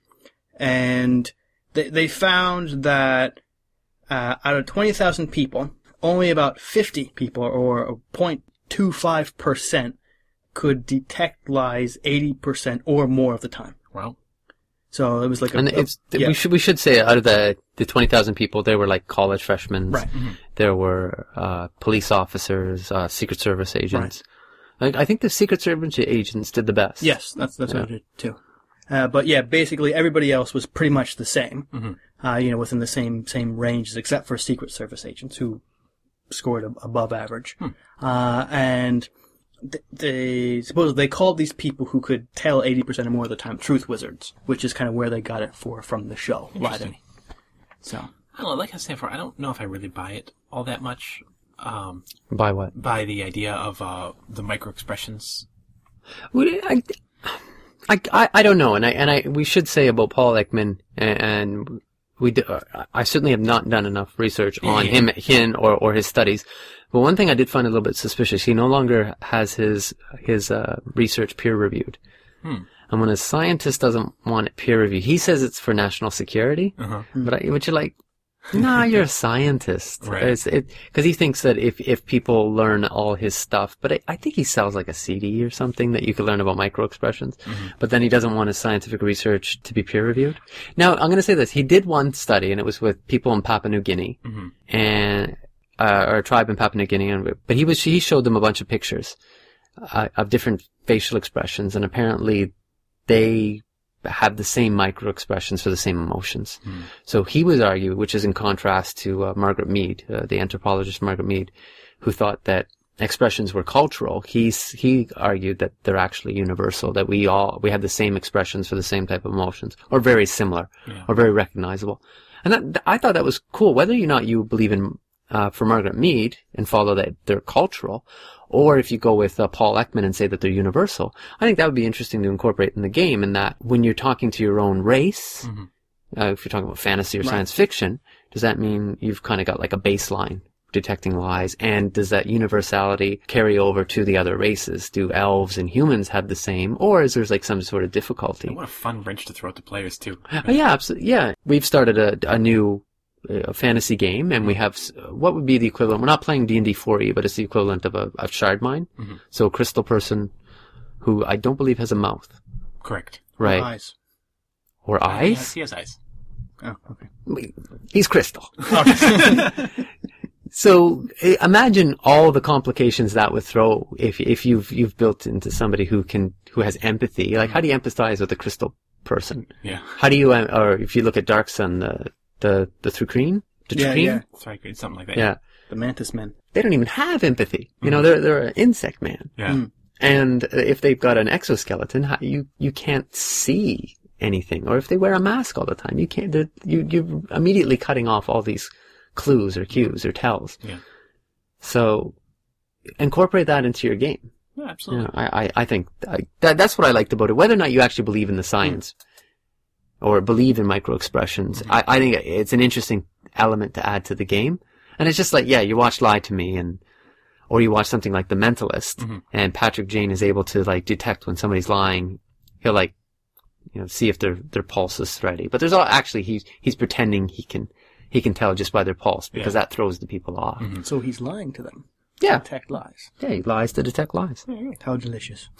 And they, they found that, uh, out of twenty thousand people, only about fifty people, or zero point two five percent, could detect lies eighty percent or more of the time. Well, So it was like a... And a- it's yeah. we should we should say out of the the twenty thousand people, there were like college freshmen. Right. There were uh, police officers, uh, Secret Service agents. Like, I think the Secret Service agents did the best. Yes, that's that's Yeah. what I did too. Uh, but yeah, basically everybody else was pretty much the same. Mm-hmm. Uh, you know, within the same same ranges, except for Secret Service agents who scored ab- above average. Hmm. Uh, and th- they suppose they called these people who could tell eighty percent or more of the time truth wizards, which is kind of where they got it for from the show. Lie to Me. So I don't know, like I was saying before, I don't know if I really buy it all that much. Um, By what? by the idea of uh, the micro expressions. Would it- I, I, I, I don't know, and I and I we should say about Paul Ekman, and, and we do, uh, I certainly have not done enough research on Yeah. him, him or or his studies. But one thing I did find a little bit suspicious: he no longer has his his uh, research peer reviewed. Hmm. And when a scientist doesn't want it peer reviewed, he says it's for national security. Uh-huh. But I, but you're like, nah, you're a scientist. Right. It's, it, cause he thinks that if, if people learn all his stuff, but I, I think he sells like a C D or something that you could learn about micro expressions, Mm-hmm. but then he doesn't want his scientific research to be peer reviewed. Now, I'm going to say this. He did one study and it was with people in Papua New Guinea Mm-hmm. and, uh, or a tribe in Papua New Guinea. And, but he was, he showed them a bunch of pictures uh, of different facial expressions, and apparently they have the same micro expressions for the same emotions. Mm. So he would argue, which is in contrast to uh, Margaret Mead, uh, the anthropologist Margaret Mead, who thought that expressions were cultural. He's, he argued that they're actually universal, that we all, we have the same expressions for the same type of emotions, or very similar, Yeah. or very recognizable. And that, I thought that was cool, whether or not you believe in, uh, for Margaret Mead and follow that they're cultural, or if you go with uh, Paul Ekman and say that they're universal. I think that would be interesting to incorporate in the game, in that when you're talking to your own race, Mm-hmm. uh, if you're talking about fantasy or Right. science fiction, does that mean you've kind of got like a baseline detecting lies? And does that universality carry over to the other races? Do elves and humans have the same? Or is there like some sort of difficulty? What a fun wrench to throw at the players, too. Oh, yeah, absolutely. Yeah. We've started a, a new uh, fantasy game, and we have, s- what would be the equivalent? We're not playing D and D four E, but it's the equivalent of a, a shard mine. Mm-hmm. So a crystal person who I don't believe has a mouth, Correct. right? eyes. Or eyes? Yes, he has eyes. Oh, okay. He's crystal. So eh, imagine all the complications that would throw if if you've you've built into somebody who can who has empathy. Like, how do you empathize with a crystal person. Yeah. How do you, uh, or if you look at Dark Sun, the the the Thrukreen, the Yeah, Thrukreen? yeah. Sorry, something like that. yeah, The Mantis Men. they don't even have empathy. You know, they're they're an insect man, Yeah. Mm. and if they've got an exoskeleton, how, you you can't see anything. Or if they wear a mask all the time, you can't. they're- You you're immediately cutting off all these clues or cues or tells. Yeah. So incorporate that into your game. Yeah, You absolutely. know, I, I, I think I, that, that's what I liked about it. Whether or not you actually believe in the science or believe in micro expressions, I, I think it's an interesting element to add to the game. And it's just like, yeah, you watch Lie to Me and, or you watch something like The Mentalist Mhm. and Patrick Jane is able to like detect when somebody's lying. He'll like, you know, see if their, their pulse is thready. But there's all, actually he's, he's pretending he can, he can tell just by their pulse because Yeah. that throws the people off. Mhm. So he's lying to them. Yeah. Detect lies. Yeah, he lies to detect lies. How delicious.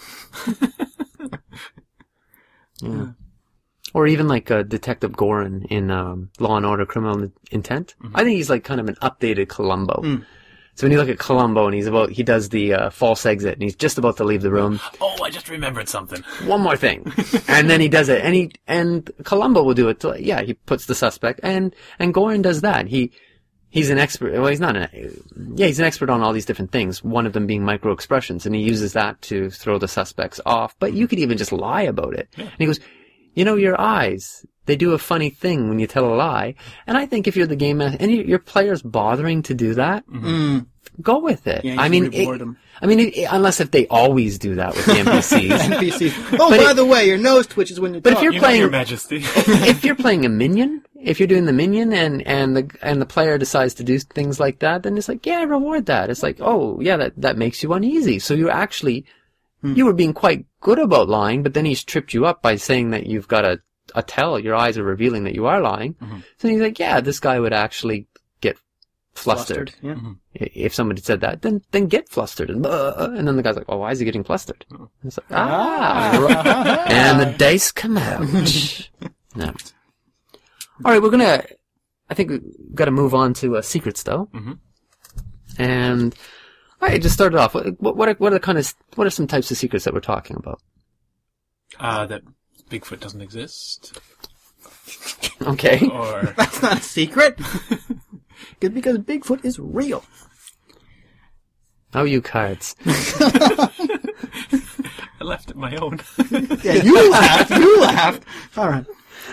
Yeah. Or even like uh, Detective Gorin in um, Law and Order: Criminal Intent. I think he's like kind of an updated Columbo. Mm. So when you look at Columbo and he's about, he does the uh, false exit and he's just about to leave the room. Oh, I just remembered something. One more thing, and then he does it. And he and Columbo will do it. To, yeah, he puts the suspect, and and Gorin does that. He he's an expert. Well, he's not an. Yeah, he's an expert on all these different things. One of them being micro expressions, and he uses that to throw the suspects off. But you could even just lie about it. Yeah. And he goes, you know, your eyes, they do a funny thing when you tell a lie. And I think if you're the game master, and your player's bothering to do that, Mm. go with it. Yeah, you I should mean, reward it, them. I mean, it, unless if they always do that with the N P Cs. N P Cs. Oh, But by it- the way, your nose twitches when you But if talk. you're You know, playing- Your Majesty. If you're playing a minion, if you're doing the minion and, and the and the player decides to do things like that, then it's like, yeah, reward that. It's like, oh, yeah, that, that makes you uneasy. So you're actually, Hmm. you were being quite good about lying, but then he's tripped you up by saying that you've got a, a tell. Your eyes are revealing that you are lying. Mhm. So he's like, yeah, this guy would actually get flustered. Yeah. I- If somebody said that, then then get flustered. And, uh, and then the guy's like, oh, why is he getting flustered? And it's like, ah. And the dice come out. No. All right, we're gonna. I think we've got to move on to uh, secrets, though. Mhm. And all right, just start it off. What, what are what are the kind of what are some types of secrets that we're talking about? Uh, that Bigfoot doesn't exist. Okay. Or That's not a secret. Good, because Bigfoot is real. Oh, you cards. I left it my own. Yeah, you laughed. You laughed. All right.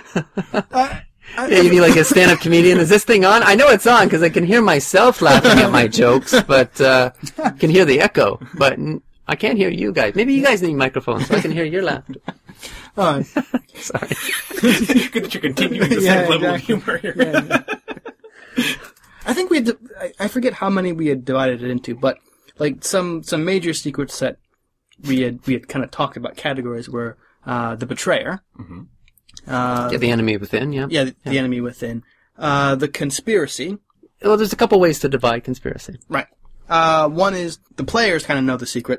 Uh, I, Yeah, you mean like a stand-up comedian? Is this thing on? I know it's on because I can hear myself laughing at my jokes, but uh, I can hear the echo. But n- I can't hear you guys. Maybe you guys need microphones so I can hear your laughter. all right. Sorry. Good that you're continuing the Yeah, same level exactly. of humor here. Yeah, yeah. I think we had, di- I, I forget how many we had divided it into, but like some, some major secrets that we had, we had kind of talked about categories were, uh, the betrayer. Mm-hmm. Uh, Yeah, the enemy within, yeah. yeah, the, the enemy within. Uh, the conspiracy. Well, there's a couple ways to divide conspiracy. Right. Uh, one is the players kind of know the secret,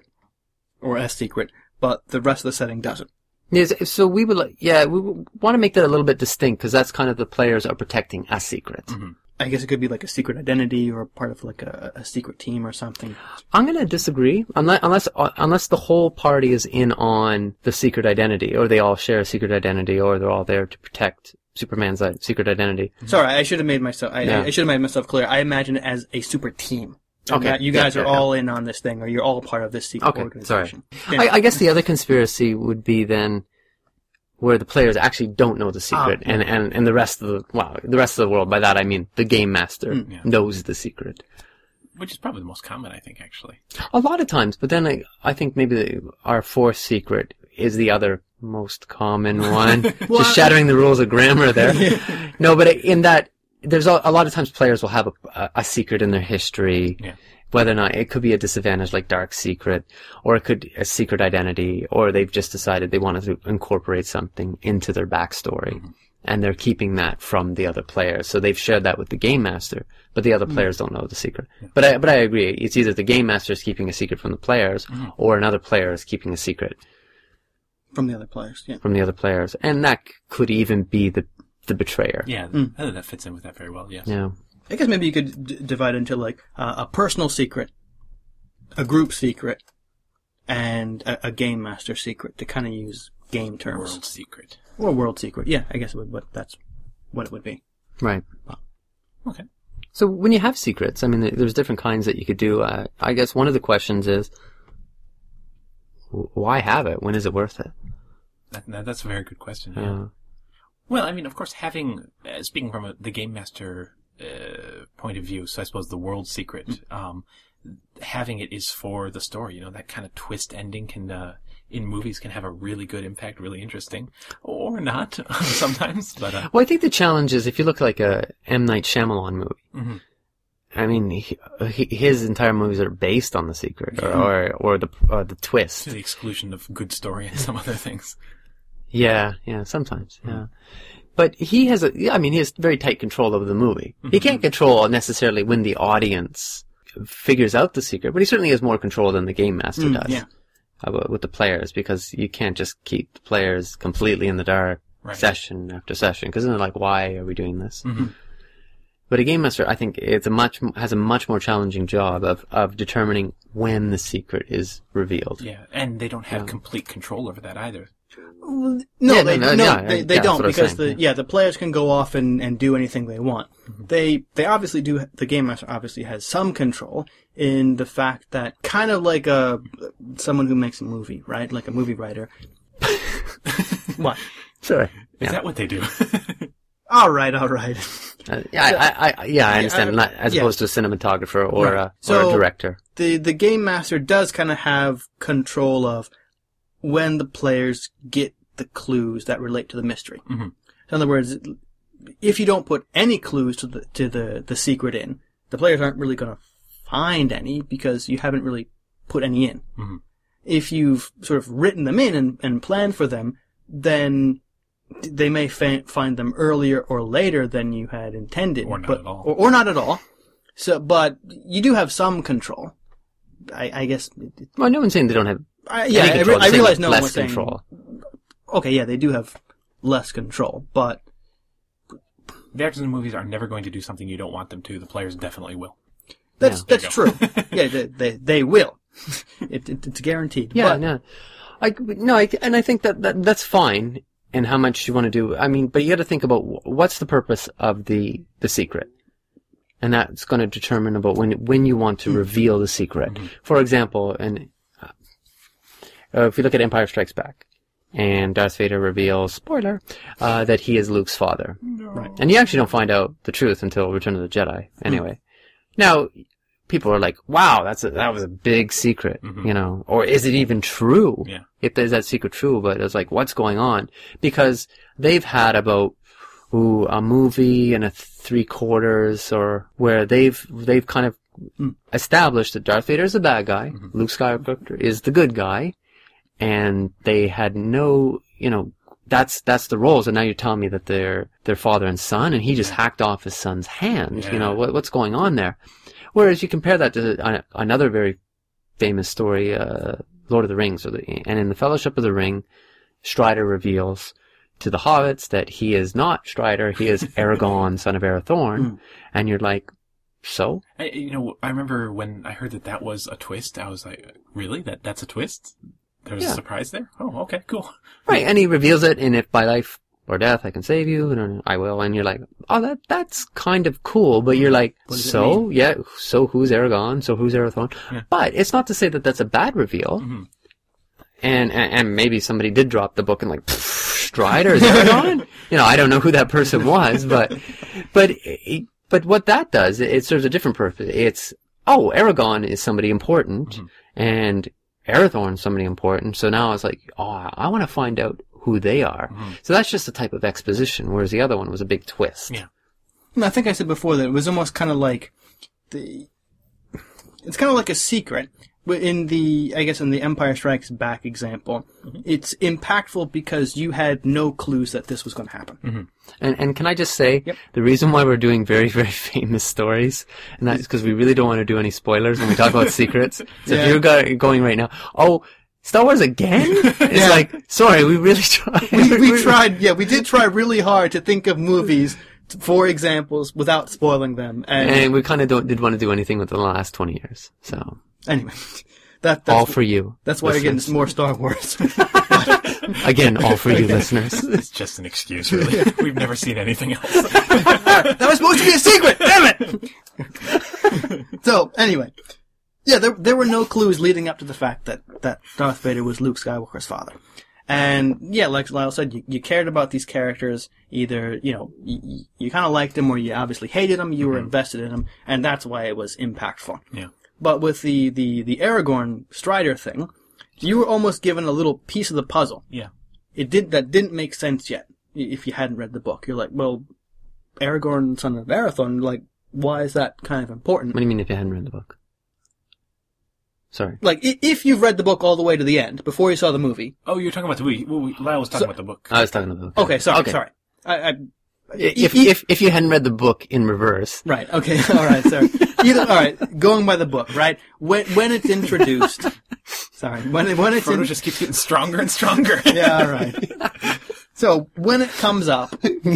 or a secret, but the rest of the setting doesn't. Yes, so we would, like, yeah, we want to make that a little bit distinct because that's kind of the players are protecting a secret. Mm-hmm. I guess it could be like a secret identity or part of like a, a secret team or something. I'm going to disagree unless unless uh, unless the whole party is in on the secret identity, or they all share a secret identity, or they're all there to protect Superman's uh, secret identity. Sorry, I should have made myself. I, Yeah. I should have made myself clear. I imagine it as a super team. And Okay. that you guys Yeah, are yeah, yeah. all in on this thing, or you're all part of this secret Okay, organization. I, I guess the other conspiracy would be then where the players actually don't know the secret, Ah, and, and, and the rest of the well, the rest of the world. By that I mean the game master Mm. Yeah. knows the secret. Which is probably the most common, I think, actually. A lot of times, but then I, I think maybe the, our fourth secret is the other most common one. Well, Just shattering the rules of grammar there. No, but in that, there's a, a lot of times players will have a, a, a secret in their history. Yeah. Whether or not it could be a disadvantage like dark secret, or it could a secret identity, or they've just decided they wanted to incorporate something into their backstory. Mm-hmm. And they're keeping that from the other players. So they've shared that with the game master, but the other players don't know the secret. But I, but I agree. It's either the game master is keeping a secret from the players, Mhm. or another player is keeping a secret From the other players, yeah. from the other players. And that could even be the, the betrayer. Yeah, Mm. I think that fits in with that very well, yes. Yeah. I guess maybe you could d- divide it into like uh, a personal secret, a group secret, and a, a game master secret to kind of use game terms. World secret. Or world secret. Yeah, I guess it would, but that's what it would be. Right. Okay. So when you have secrets, I mean, there- there's different kinds that you could do. Uh, I guess one of the questions is, w- why have it? When is it worth it? That, that, that's a very good question. Yeah. Uh, Well, I mean, of course, having, uh, speaking from a, the Game Master uh, point of view, so I suppose the world secret, um, having it is for the story. You know, that kind of twist ending can, uh, in movies can have a really good impact, really interesting. Or not, sometimes, but, uh, well, I think the challenge is if you look like a M. Night Shyamalan movie, mm-hmm. I mean, he, he, his entire movies are based on the secret or, or, or the, uh, the twist. to the exclusion of good story and some other things. Yeah, yeah, sometimes, yeah. But he has a, yeah, I mean, he has very tight control over the movie. He can't control necessarily when the audience figures out the secret, but he certainly has more control than the Game Master Mm, does. yeah. About, with the players, because you can't just keep the players completely in the dark Right. session after session, because then they're like, why are we doing this? Mm-hmm. But a Game Master, I think, it's a much, has a much more challenging job of, of determining when the secret is revealed. Yeah, and they don't have Yeah. complete control over that either. No, Yeah, they, no, no, no, yeah, they, yeah, they that's don't what I was because saying, the yeah. the players can go off and, and do anything they want. Mm-hmm. They they obviously do. The Game Master obviously has some control in the fact that kind of like a someone who makes a movie, right? Like a movie writer. What? Sorry. Is Yeah. that what they do? All right, all right. Uh, yeah, I, I, I, yeah, I understand. uh, Not as yeah. opposed to a cinematographer or, Right. a, or So- a director. The the Game Master does kind of have control of when the players get the clues that relate to the mystery. Mhm. In other words, if you don't put any clues to the to the, the secret in, the players aren't really going to find any because you haven't really put any in. Mhm. If you've sort of written them in and, and planned for them, then they may fa- find them earlier or later than you had intended. Or not but, at all. Or, or not at all. So, but you do have some control. I, I guess. Well, no one's saying they don't have I, yeah, any I, re- control. I Just saying realize no one less was saying. control. Okay, yeah, they do have less control, but The actors in movies are never going to do something you don't want them to. The players definitely will. that's Yeah. that's true. Yeah, they they, they will. it, it, it's guaranteed. Yeah, but, no, I no, I, and I think that, that that's fine. And how much you want to do. I mean, but you got to think about wh- what's the purpose of the the secret, and that's going to determine about when when you want to reveal the secret. Mm-hmm. For example, and uh, if you look at Empire Strikes Back, and Darth Vader reveals, spoiler, uh, that he is Luke's father, Right. and you actually don't find out the truth until Return of the Jedi. Anyway, now people are like, "Wow, that's a, that was a big secret," Mhm. you know, or is it even true? Yeah. If there's that secret true, but it's like, what's going on? Because they've had about ooh, a movie and a three quarters, or where they've they've kind of Mm. established that Darth Vader is the bad guy, Mhm. Luke Skywalker is the good guy, and they had no, you know, that's that's the roles. And now you're telling me that they're their father and son, and he just hacked off his son's hand. You know, Yeah. what, what's going on there? Whereas you compare that to uh, another very famous story, uh, Lord of the Rings, or the, and in the Fellowship of the Ring, Strider reveals to the hobbits that he is not Strider, he is Aragorn, son of Arathorn, Mm. and you're like, so? I, you know, I remember when I heard that that was a twist, I was like, really? That That's a twist? There was Yeah. a surprise there? Oh, okay, cool. Right, and he reveals it, and if by life or death I can save you, and I will, and you're like, oh, that that's kind of cool, but you're like, What does it so? mean? Yeah, so who's Aragorn, so who's Arathorn? Yeah. But it's not to say that that's a bad reveal, Mhm. and, and and maybe somebody did drop the book and like, Strider is Aragorn? You know, I don't know who that person was, but, but, it, but what that does, it, it serves a different purpose. It's, oh, Aragorn is somebody important, Mhm. and Arathorn is somebody important, so now it's like, oh, I want to find out who they are. Mhm. So that's just a type of exposition, whereas the other one was a big twist. Yeah. I think I said before that it was almost kind of like the. It's kind of like a secret. But in the, I guess in the Empire Strikes Back example, Mm-hmm. it's impactful because you had no clues that this was going to happen. And and can I just say, Yep. the reason why we're doing very, very famous stories, and that's because we really don't want to do any spoilers when we talk about secrets. So Yeah. if you're go- going right now, oh, Star Wars again? It's Yeah. like, sorry, we really tried. We, we tried, yeah, we did try really hard to think of movies t- for examples without spoiling them. And, And we kind of don't did want to do anything within the last twenty years. So, anyway, that, that's, all for you. that's why you're getting listeners. more Star Wars. Again, all for you listeners. It's just an excuse, really. We've never seen anything else. That was supposed to be a secret! Damn it! So, anyway. Yeah, there there were no clues leading up to the fact that, that Darth Vader was Luke Skywalker's father. And, yeah, like Lyle said, you, you cared about these characters. Either, you know, you, you kind of liked them or you obviously hated them. You were mm-hmm. invested in them. And that's why it was impactful. Yeah. But with the, the, the Aragorn Strider thing, you were almost given a little piece of the puzzle. Yeah. It did, that didn't make sense yet, if you hadn't read the book. You're like, well, Aragorn, son of Arathorn, like, why is that kind of important? What do you mean if you hadn't read the book? Sorry. Like, if you've read the book all the way to the end, before you saw the movie. Oh, you're talking about the movie. Well, Lyle was talking so, about the book. I was talking about the book. Okay, sorry, okay. sorry. I, I, if, if, if, if you hadn't read the book in reverse. Right, okay, alright, sorry. Either, alright, going by the book, right? When, when it's introduced. Sorry, when, it, when it's Frodo in, just keeps getting stronger and stronger. Yeah, alright. So, when it comes up,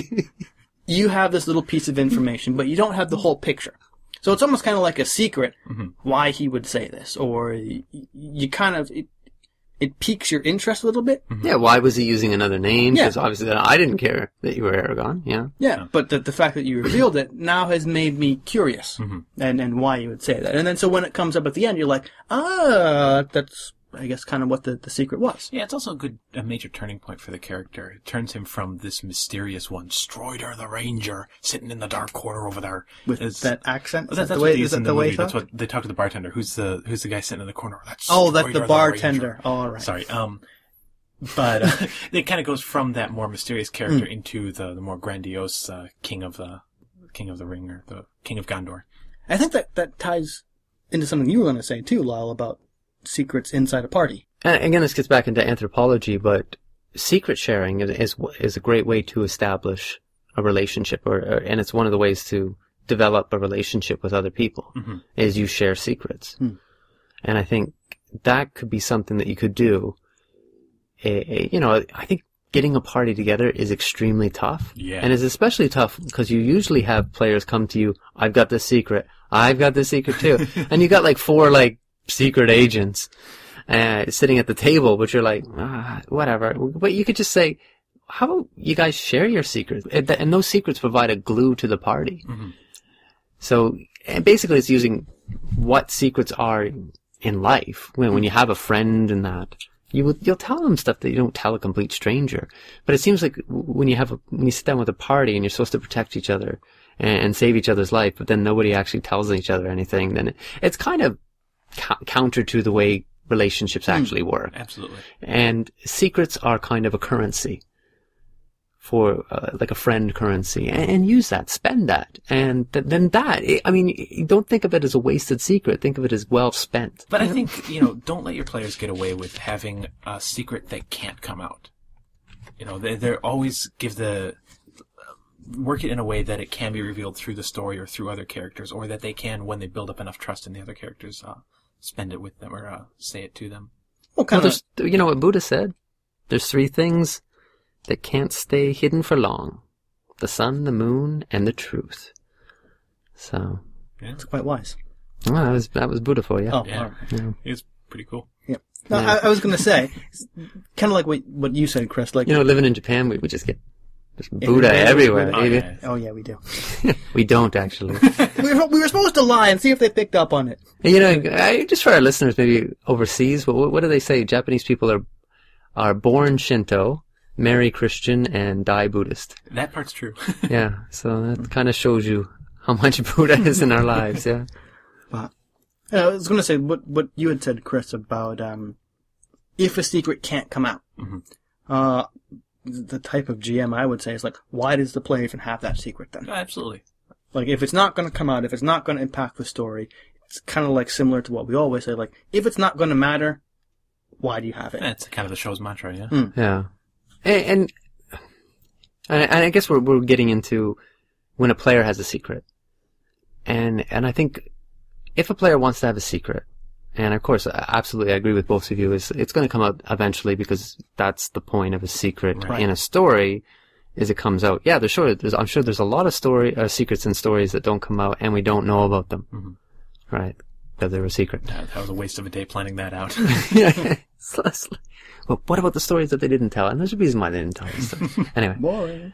you have this little piece of information, but you don't have the whole picture. So it's almost kind of like a secret mm-hmm. why he would say this, or you, you kind of it, it piques your interest a little bit. Mm-hmm. Yeah, why was he using another name? Because yeah. obviously I didn't care that you were Aragorn. Yeah, yeah, yeah. But the the fact that you revealed it now has made me curious, mm-hmm. and and why you would say that. And then so when it comes up at the end, you're like, ah, that's I guess kind of what the, the secret was. Yeah, it's also a good, a major turning point for the character. It turns him from this mysterious one, Strider the Ranger, sitting in the dark corner over there. With is, that accent? Is that, that that's the way, what they is use that in the the way movie. That's what they talk to the bartender. Who's the, who's the guy sitting in the corner? That's oh, that's Strider the bartender. The oh, all right. Sorry. Um, but, uh, it kind of goes from that more mysterious character mm. into the, the more grandiose, uh, king of the, king of the ring, or the king of Gondor. I think that, that ties into something you were going to say too, Lyle, about secrets inside a party. And again, this gets back into anthropology, but secret sharing is is, is a great way to establish a relationship, or, or and it's one of the ways to develop a relationship with other people, mm-hmm. is you share secrets. Mm. And I think that could be something that you could do. A, a, you know, I think getting a party together is extremely tough. Yeah. And it's especially tough because you usually have players come to you, I've got this secret, I've got this secret too. And you got like four like secret agents. Uh, sitting at the table, but you're like, ah, whatever. But you could just say, how about you guys share your secrets? And, and those secrets provide a glue to the party. Mm-hmm. So and basically it's using what secrets are in life. When, when you have a friend and that, you will, you'll tell them stuff that you don't tell a complete stranger. But it seems like when you have a, when you sit down with a party and you're supposed to protect each other and, and save each other's life, but then nobody actually tells each other anything, then it, it's kind of ca- counter to the way relationships actually work. Absolutely. And secrets are kind of a currency for, uh, like a friend currency, and, and use that, spend that. And th- then that, I mean, you don't think of it as a wasted secret, think of it as well spent. But I think, you know, don't let your players get away with having a secret that can't come out. You know, they, they're always give the, work it in a way that it can be revealed through the story or through other characters, or that they can, when they build up enough trust in the other characters, uh, spend it with them, or uh, say it to them. Well, kind well, of, you know what Buddha said? There's three things that can't stay hidden for long: the sun, the moon, and the truth. So, yeah, it's quite wise. Well, that was that was Buddha for you. Oh, yeah, right. yeah. It's pretty cool. Yeah. No, yeah. I, I was going to say, kind of like what what you said, Chris. Like, you know, living in Japan, we we just get Buddha everywhere. Oh yeah. oh, yeah, we do. We don't, actually. we, were, we were supposed to lie and see if they picked up on it. You know, I, just for our listeners, maybe overseas, what, what do they say? Japanese people are are born Shinto, marry Christian, and die Buddhist. That part's true. Yeah, so that kind of shows you how much Buddha is in our lives, yeah. Well, I was going to say, what what you had said, Chris, about um, if a secret can't come out. Mm-hmm. Uh... The type of G M I would say is like, why does the player even have that secret then? Oh, absolutely. Like, if it's not going to come out, if it's not going to impact the story, it's kind of like similar to what we always say, like, if it's not going to matter, why do you have it? That's kind of the show's mantra, yeah. Mm. Yeah. And, and, and I guess we're, we're getting into when a player has a secret. And, and I think if a player wants to have a secret, and of course, absolutely, I agree with both of you, is it's going to come out eventually, because that's the point of a secret right. in a story, is it comes out. Yeah, there's sure, there's, I'm sure there's a lot of story, uh, secrets in stories that don't come out, and we don't know about them. Mm-hmm. Right. Because they're a secret. That, that was a waste of a day planning that out. Well, what about the stories that they didn't tell? And there's a reason why they didn't tell the story. Anyway. Boring.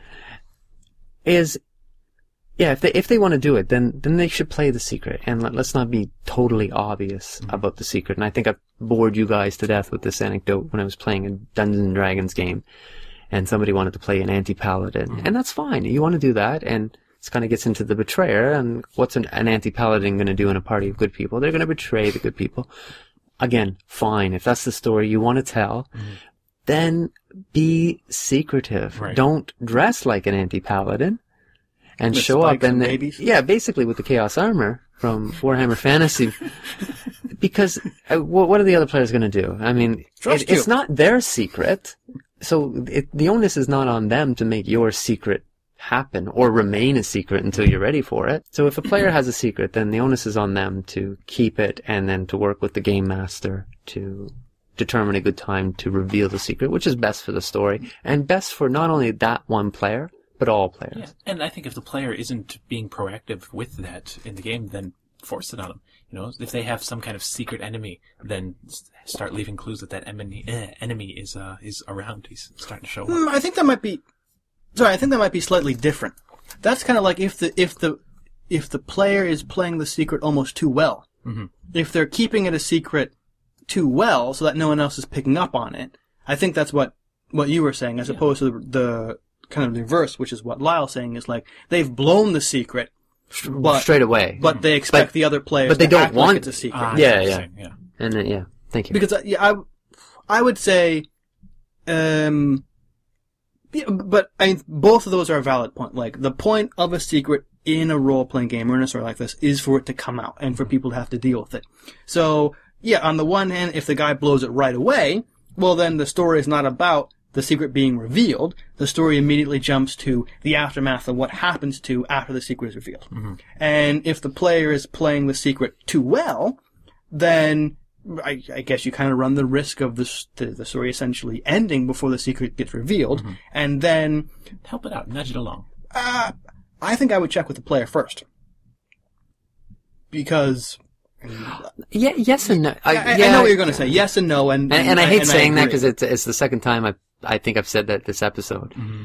Is, yeah, if they, if they want to do it, then, then they should play the secret. And let, let's not be totally obvious mm-hmm. about the secret. And I think I've bored you guys to death with this anecdote when I was playing a Dungeons and Dragons game. And somebody wanted to play an anti-paladin. Mm-hmm. And that's fine. You want to do that. And this kind of gets into the betrayer. And what's an, an anti-paladin going to do in a party of good people? They're going to betray the good people. Again, fine. If that's the story you want to tell, mm-hmm. then be secretive. Right. Don't dress like an anti-paladin and with show up and, and yeah, basically with the Chaos Armor from Warhammer Fantasy. Because uh, what are the other players going to do? I mean, it, it's not their secret. So it, the onus is not on them to make your secret happen or remain a secret until you're ready for it. So if a player has a secret, then the onus is on them to keep it and then to work with the game master to determine a good time to reveal the secret, which is best for the story and best for not only that one player, but all players. Yeah. And I think if the player isn't being proactive with that in the game, then force it on them. You know, if they have some kind of secret enemy, then start leaving clues that that enemy, eh, enemy is uh, is around. He's starting to show up. Mm, I think that might be. Sorry, I think that might be slightly different. That's kind of like if the if the if the player is playing the secret almost too well. Mm-hmm. If they're keeping it a secret too well, so that no one else is picking up on it. I think that's what what you were saying, as yeah. opposed to the, the kind of reverse, which is what Lyle's saying is like they've blown the secret. But, straight away, but they expect but, the other players, but they to don't act want like it's a secret. Ah, yeah, yeah, yeah, and uh, yeah. Thank you. Because uh, yeah, I, I would say, um, yeah, but I mean, both of those are a valid point. Like the point of a secret in a role-playing game or in a story like this is for it to come out and for people to have to deal with it. So yeah, on the one hand, if the guy blows it right away, well then the story is not about the secret being revealed. The story immediately jumps to the aftermath of what happens to after the secret is revealed. Mm-hmm. And if the player is playing the secret too well, then I, I guess you kind of run the risk of the, the, the story essentially ending before the secret gets revealed. Mm-hmm. And then help it out, nudge it along. Uh, I think I would check with the player first. Because Yeah, yes and no. I, I, yeah, I know what you're going to say. Yes and no, and and, and, and I hate and saying I that because it's it's the second time I I think I've said that this episode. Mm-hmm.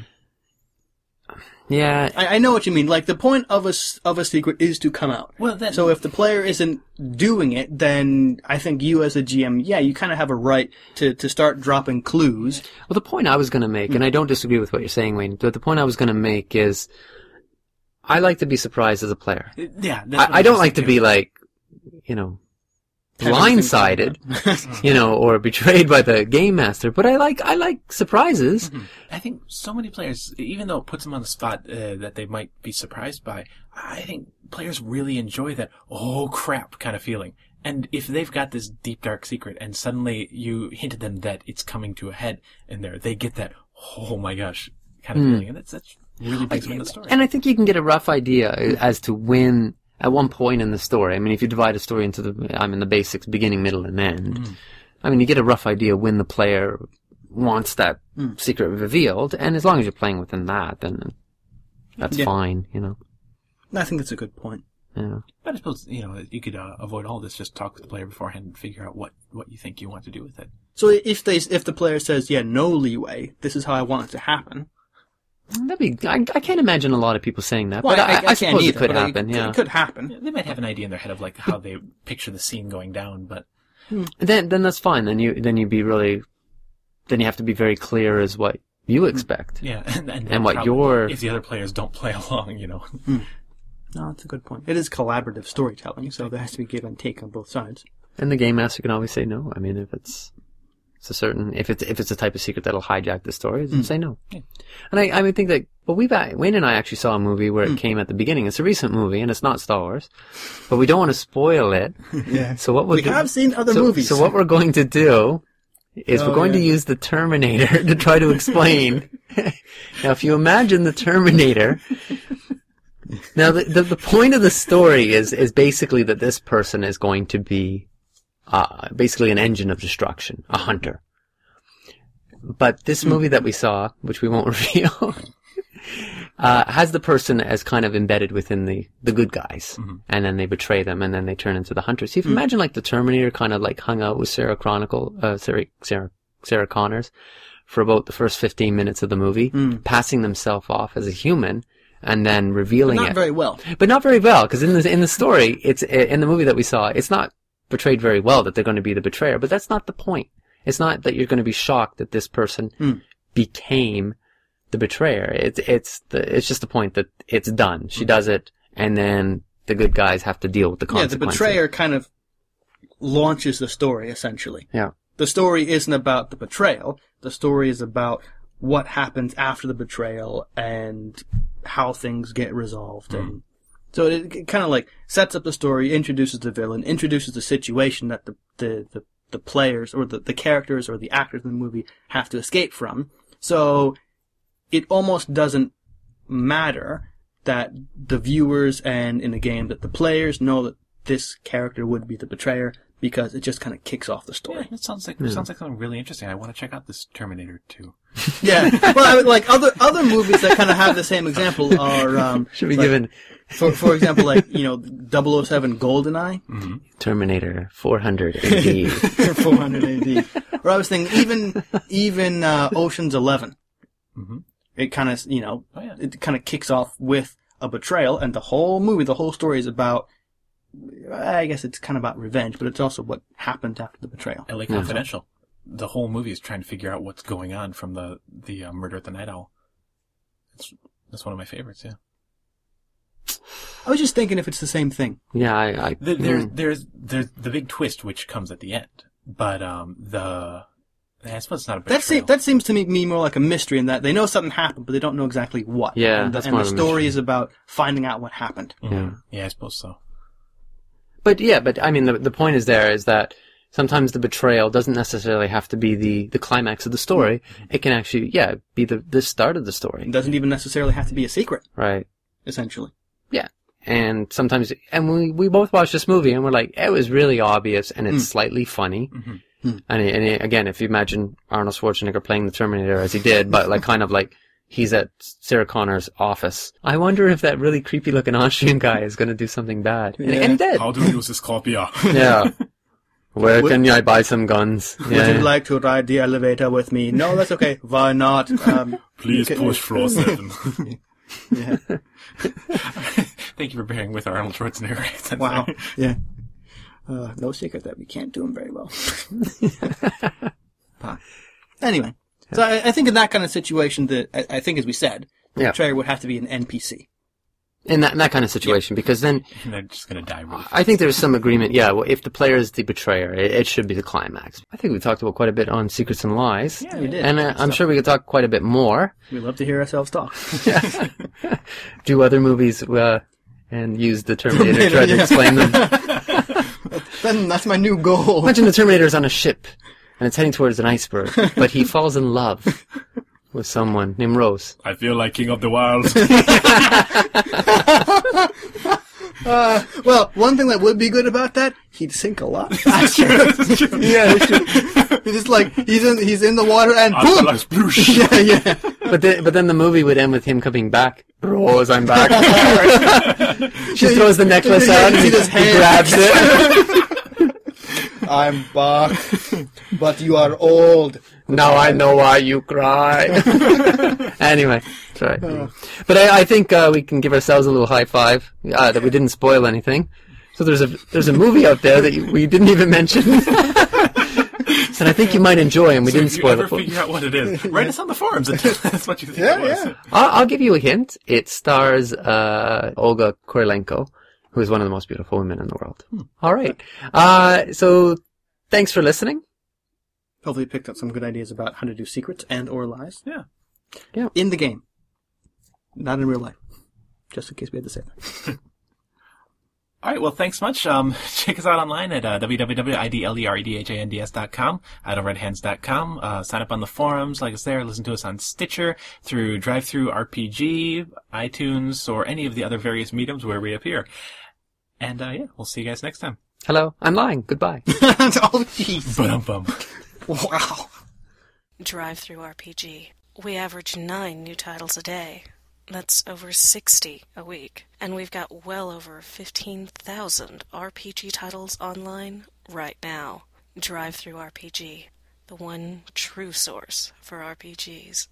Yeah, I, I know what you mean. Like the point of a of a secret is to come out. Well, then, so if the player isn't doing it, then I think you as a G M, yeah, you kind of have a right to to start dropping clues. Well, the point I was going to make, mm-hmm. and I don't disagree with what you're saying, Wayne, but the point I was going to make is, I like to be surprised as a player. Yeah, I, I don't like to be like, you know, blindsided, you know, or betrayed by the game master. But I like I like surprises. Mm-hmm. I think so many players, even though it puts them on the spot uh, that they might be surprised by, I think players really enjoy that oh crap kind of feeling. And if they've got this deep dark secret, and suddenly you hinted them that it's coming to a head in there, they get that oh my gosh kind of mm. feeling, and that's that's really big in the story. And I think you can get a rough idea as to when. At one point in the story, I mean, if you divide a story into the, I mean, the basics, beginning, middle, and end, mm. I mean, you get a rough idea when the player wants that mm. secret revealed, and as long as you're playing within that, then that's yeah. fine, you know. I think that's a good point. Yeah. But I suppose, you know, you could uh, avoid all this, just talk with the player beforehand and figure out what, what you think you want to do with it. So if they, if the player says, yeah, no leeway, this is how I want it to happen, That'd be. I, I can't imagine a lot of people saying that, well, but I, I, I, I suppose either, it could but happen. It, yeah, it could happen. Yeah, they might have an idea in their head of like how they picture the scene going down, but then then that's fine. Then you then you be really, then you have to be very clear as what you expect. Yeah, and, and, and what your if the other players don't play along, you know. Hmm. No, that's a good point. It is collaborative storytelling, so there has to be give and take on both sides. And the game master can always say no. I mean, if it's. It's a certain, if it's, if it's a type of secret that'll hijack the story, then mm. say no. Yeah. And I, I would think that, well, we've, Wayne and I actually saw a movie where mm. it came at the beginning. It's a recent movie and it's not Star Wars, but we don't want to spoil it. Yeah. So what we'll we do, have seen other so, movies. So what we're going to do is oh, we're going yeah. to use the Terminator to try to explain. Now, if you imagine the Terminator, now the, the, the point of the story is, is basically that this person is going to be Uh, basically an engine of destruction, a hunter. But this movie that we saw, which we won't reveal, uh, has the person as kind of embedded within the, the good guys. Mm-hmm. And then they betray them, and then they turn into the hunters. So if you imagine like the Terminator kind of like hung out with Sarah Chronicle, uh, Sarah, Sarah, Sarah Connors for about the first fifteen minutes of the movie, Mm. passing themselves off as a human, and then revealing Not it. very well. But not very well, because in the, in the story, it's, in the movie that we saw, it's not portrayed very well that they're going to be the betrayer, but that's not the point. It's not that you're going to be shocked that this person Mm. became the betrayer. It's, it's the, it's just the point that it's done. She does it, and then the good guys have to deal with the Yeah, consequences. the betrayer kind of launches the story, essentially. Yeah. The story isn't about the betrayal. The story is about what happens after the betrayal and how things get resolved. And so it, it kind of like sets up the story, introduces the villain, introduces the situation that the, the, the, the players or the, the characters or the actors in the movie have to escape from. So it almost doesn't matter that the viewers and in the game that the players know that this character would be the betrayer, because it just kind of kicks off the Yeah, story. that sounds like sounds like something really interesting. I want to check out this Terminator two. Yeah. Well, I mean, like other other movies that kind of have the same example are um, Should be like, given for for example, like you know, double oh seven GoldenEye, Mm-hmm. Terminator four hundred A D. four hundred A D. Or I was thinking even even uh, Ocean's Eleven. Mm-hmm. It kind of you know Oh, yeah. it kind of kicks off with a betrayal, and the whole movie, the whole story is about. I guess it's kind of about revenge, but it's also what happened after the betrayal. L A Confidential. The whole movie is trying to figure out what's going on from the the uh, Murder at the Night Owl. It's that's one of my favorites. Yeah. I was just thinking if it's the same thing. Yeah, I, I The, there's mm. there's there's the big twist which comes at the end, but um the I suppose it's not a betrayal. That seems, that seems to me, me more like a mystery in that they know something happened, but they don't know exactly what. Yeah, and the, that's and more the of a story mystery. is about finding out what happened. Mhm. Yeah. Yeah, I suppose so. But yeah, but I mean, the the point is there is that sometimes the betrayal doesn't necessarily have to be the, the climax of the story. It can actually, yeah, be the, the start of the story. It doesn't even necessarily have to be a secret, Right. essentially. Yeah. And sometimes, and we, we both watched this movie and we're like, it was really obvious and it's Mm. slightly funny. Mm-hmm. Mm. And, it, and it, again, if you imagine Arnold Schwarzenegger playing the Terminator as he did, but like kind of like he's at Sarah Connor's office. I wonder if that really creepy looking Austrian guy is going to do something bad. And, Yeah. and he did. How do we use this Scorpio? Yeah. Where Would- can I buy some guns? Would you like to ride the elevator with me? No, that's okay. Why not? Um, Please you can- push floor seven. Yeah. Thank you for bearing with our Arnold Schwarzenegger accent. Wow. there. Yeah. Uh, no secret that we can't do them very well. But anyway, so I, I think in that kind of situation, that I, I think, as we said, the Yeah. betrayer would have to be an N P C. In that, in that kind of situation, because then And they're just gonna die really fast. I think there's some agreement. Yeah, well, if the player is the betrayer, it, it should be the climax. I think we talked about quite a bit on Secrets and Lies. Yeah, we did. And uh, I'm sure we could talk quite a bit more. We love to hear ourselves talk. Do other movies uh, and use the Terminator to try to Yeah. explain them. Then that's my new goal. Imagine the Terminator is on a ship and it's heading towards an iceberg, but he falls in love with someone named Rose. I feel like king of the world. Uh, well, one thing that would be good about that, he'd sink a lot. Yeah, He's just like he's in he's in the water and Hasta boom. la sploosh. Yeah, yeah. but then, but then the movie would end with him coming back. Rose, I'm back. She throws the necklace Yeah, out you and he, see his he hand. grabs it. I'm back, but you are old. Now I know why you cry. Anyway, sorry. But I, I think uh, we can give ourselves a little high five uh, that we didn't spoil anything. So there's a there's a movie out there that you, we didn't even mention, and I think you might enjoy, and we So didn't if you spoil ever it for you. figure out what it is, write us on the forums and tell us what you think Yeah, it was. yeah. I'll, I'll give you a hint. It stars uh, Olga Kurylenko, who is one of the most beautiful women in the world. All right. Uh, so thanks for listening. Hopefully, you picked up some good ideas about how to do secrets and or lies. Yeah. Yeah. In the game, not in real life. Just in case we had to say that. All right. Well, thanks much. Um, check us out online at uh, w w w dot i d l e r e d h a n d s dot com, idle red hands dot com. Uh, sign up on the forums, like us there. Listen to us on Stitcher, through Drive-Thru R P G, iTunes, or any of the other various mediums where we appear. And uh, yeah, we'll see you guys next time. Hello, I'm lying. Goodbye. Oh, jeez. Ba-dum-bum. Wow. Drive-Thru R P G. We average nine new titles a day. That's over sixty a week. And we've got well over fifteen thousand R P G titles online right now. DriveThruRPG, the one true source for R P Gs.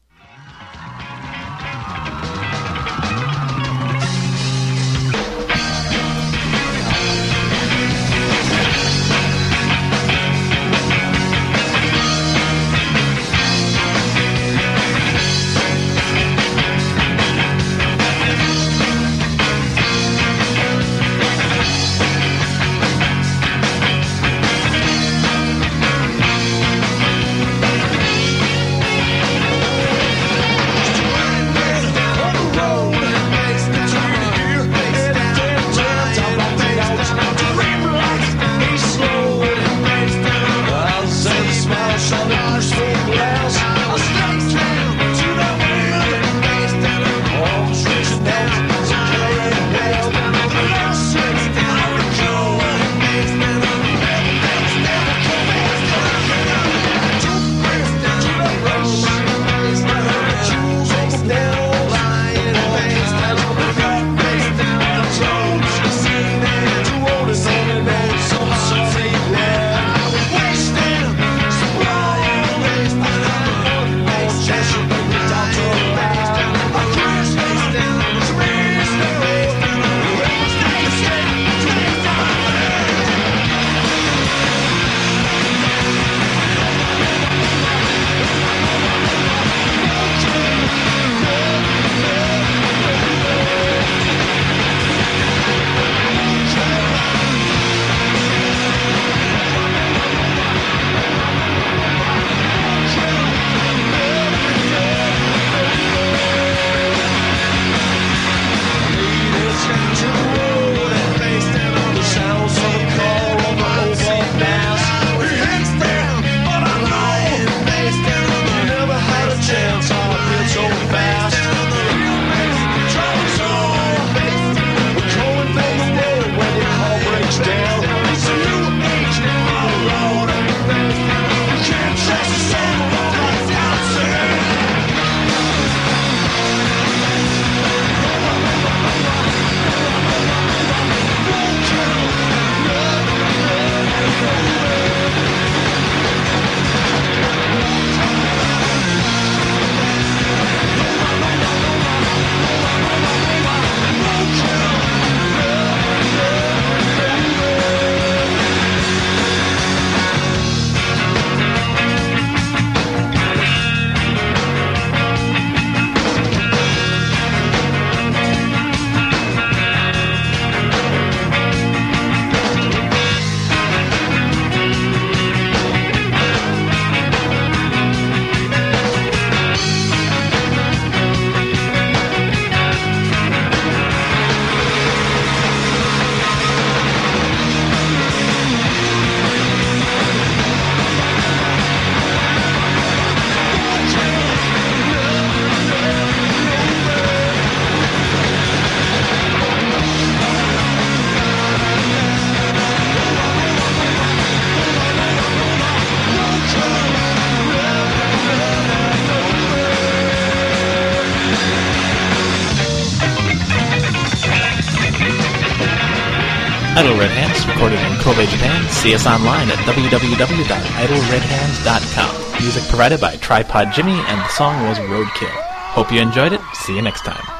Idle Red Hands, recorded in Kobe, Japan. See us online at w w w dot idle red hands dot com. Music provided by Tripod Jimmy, and the song was Roadkill. Hope you enjoyed it. See you next time.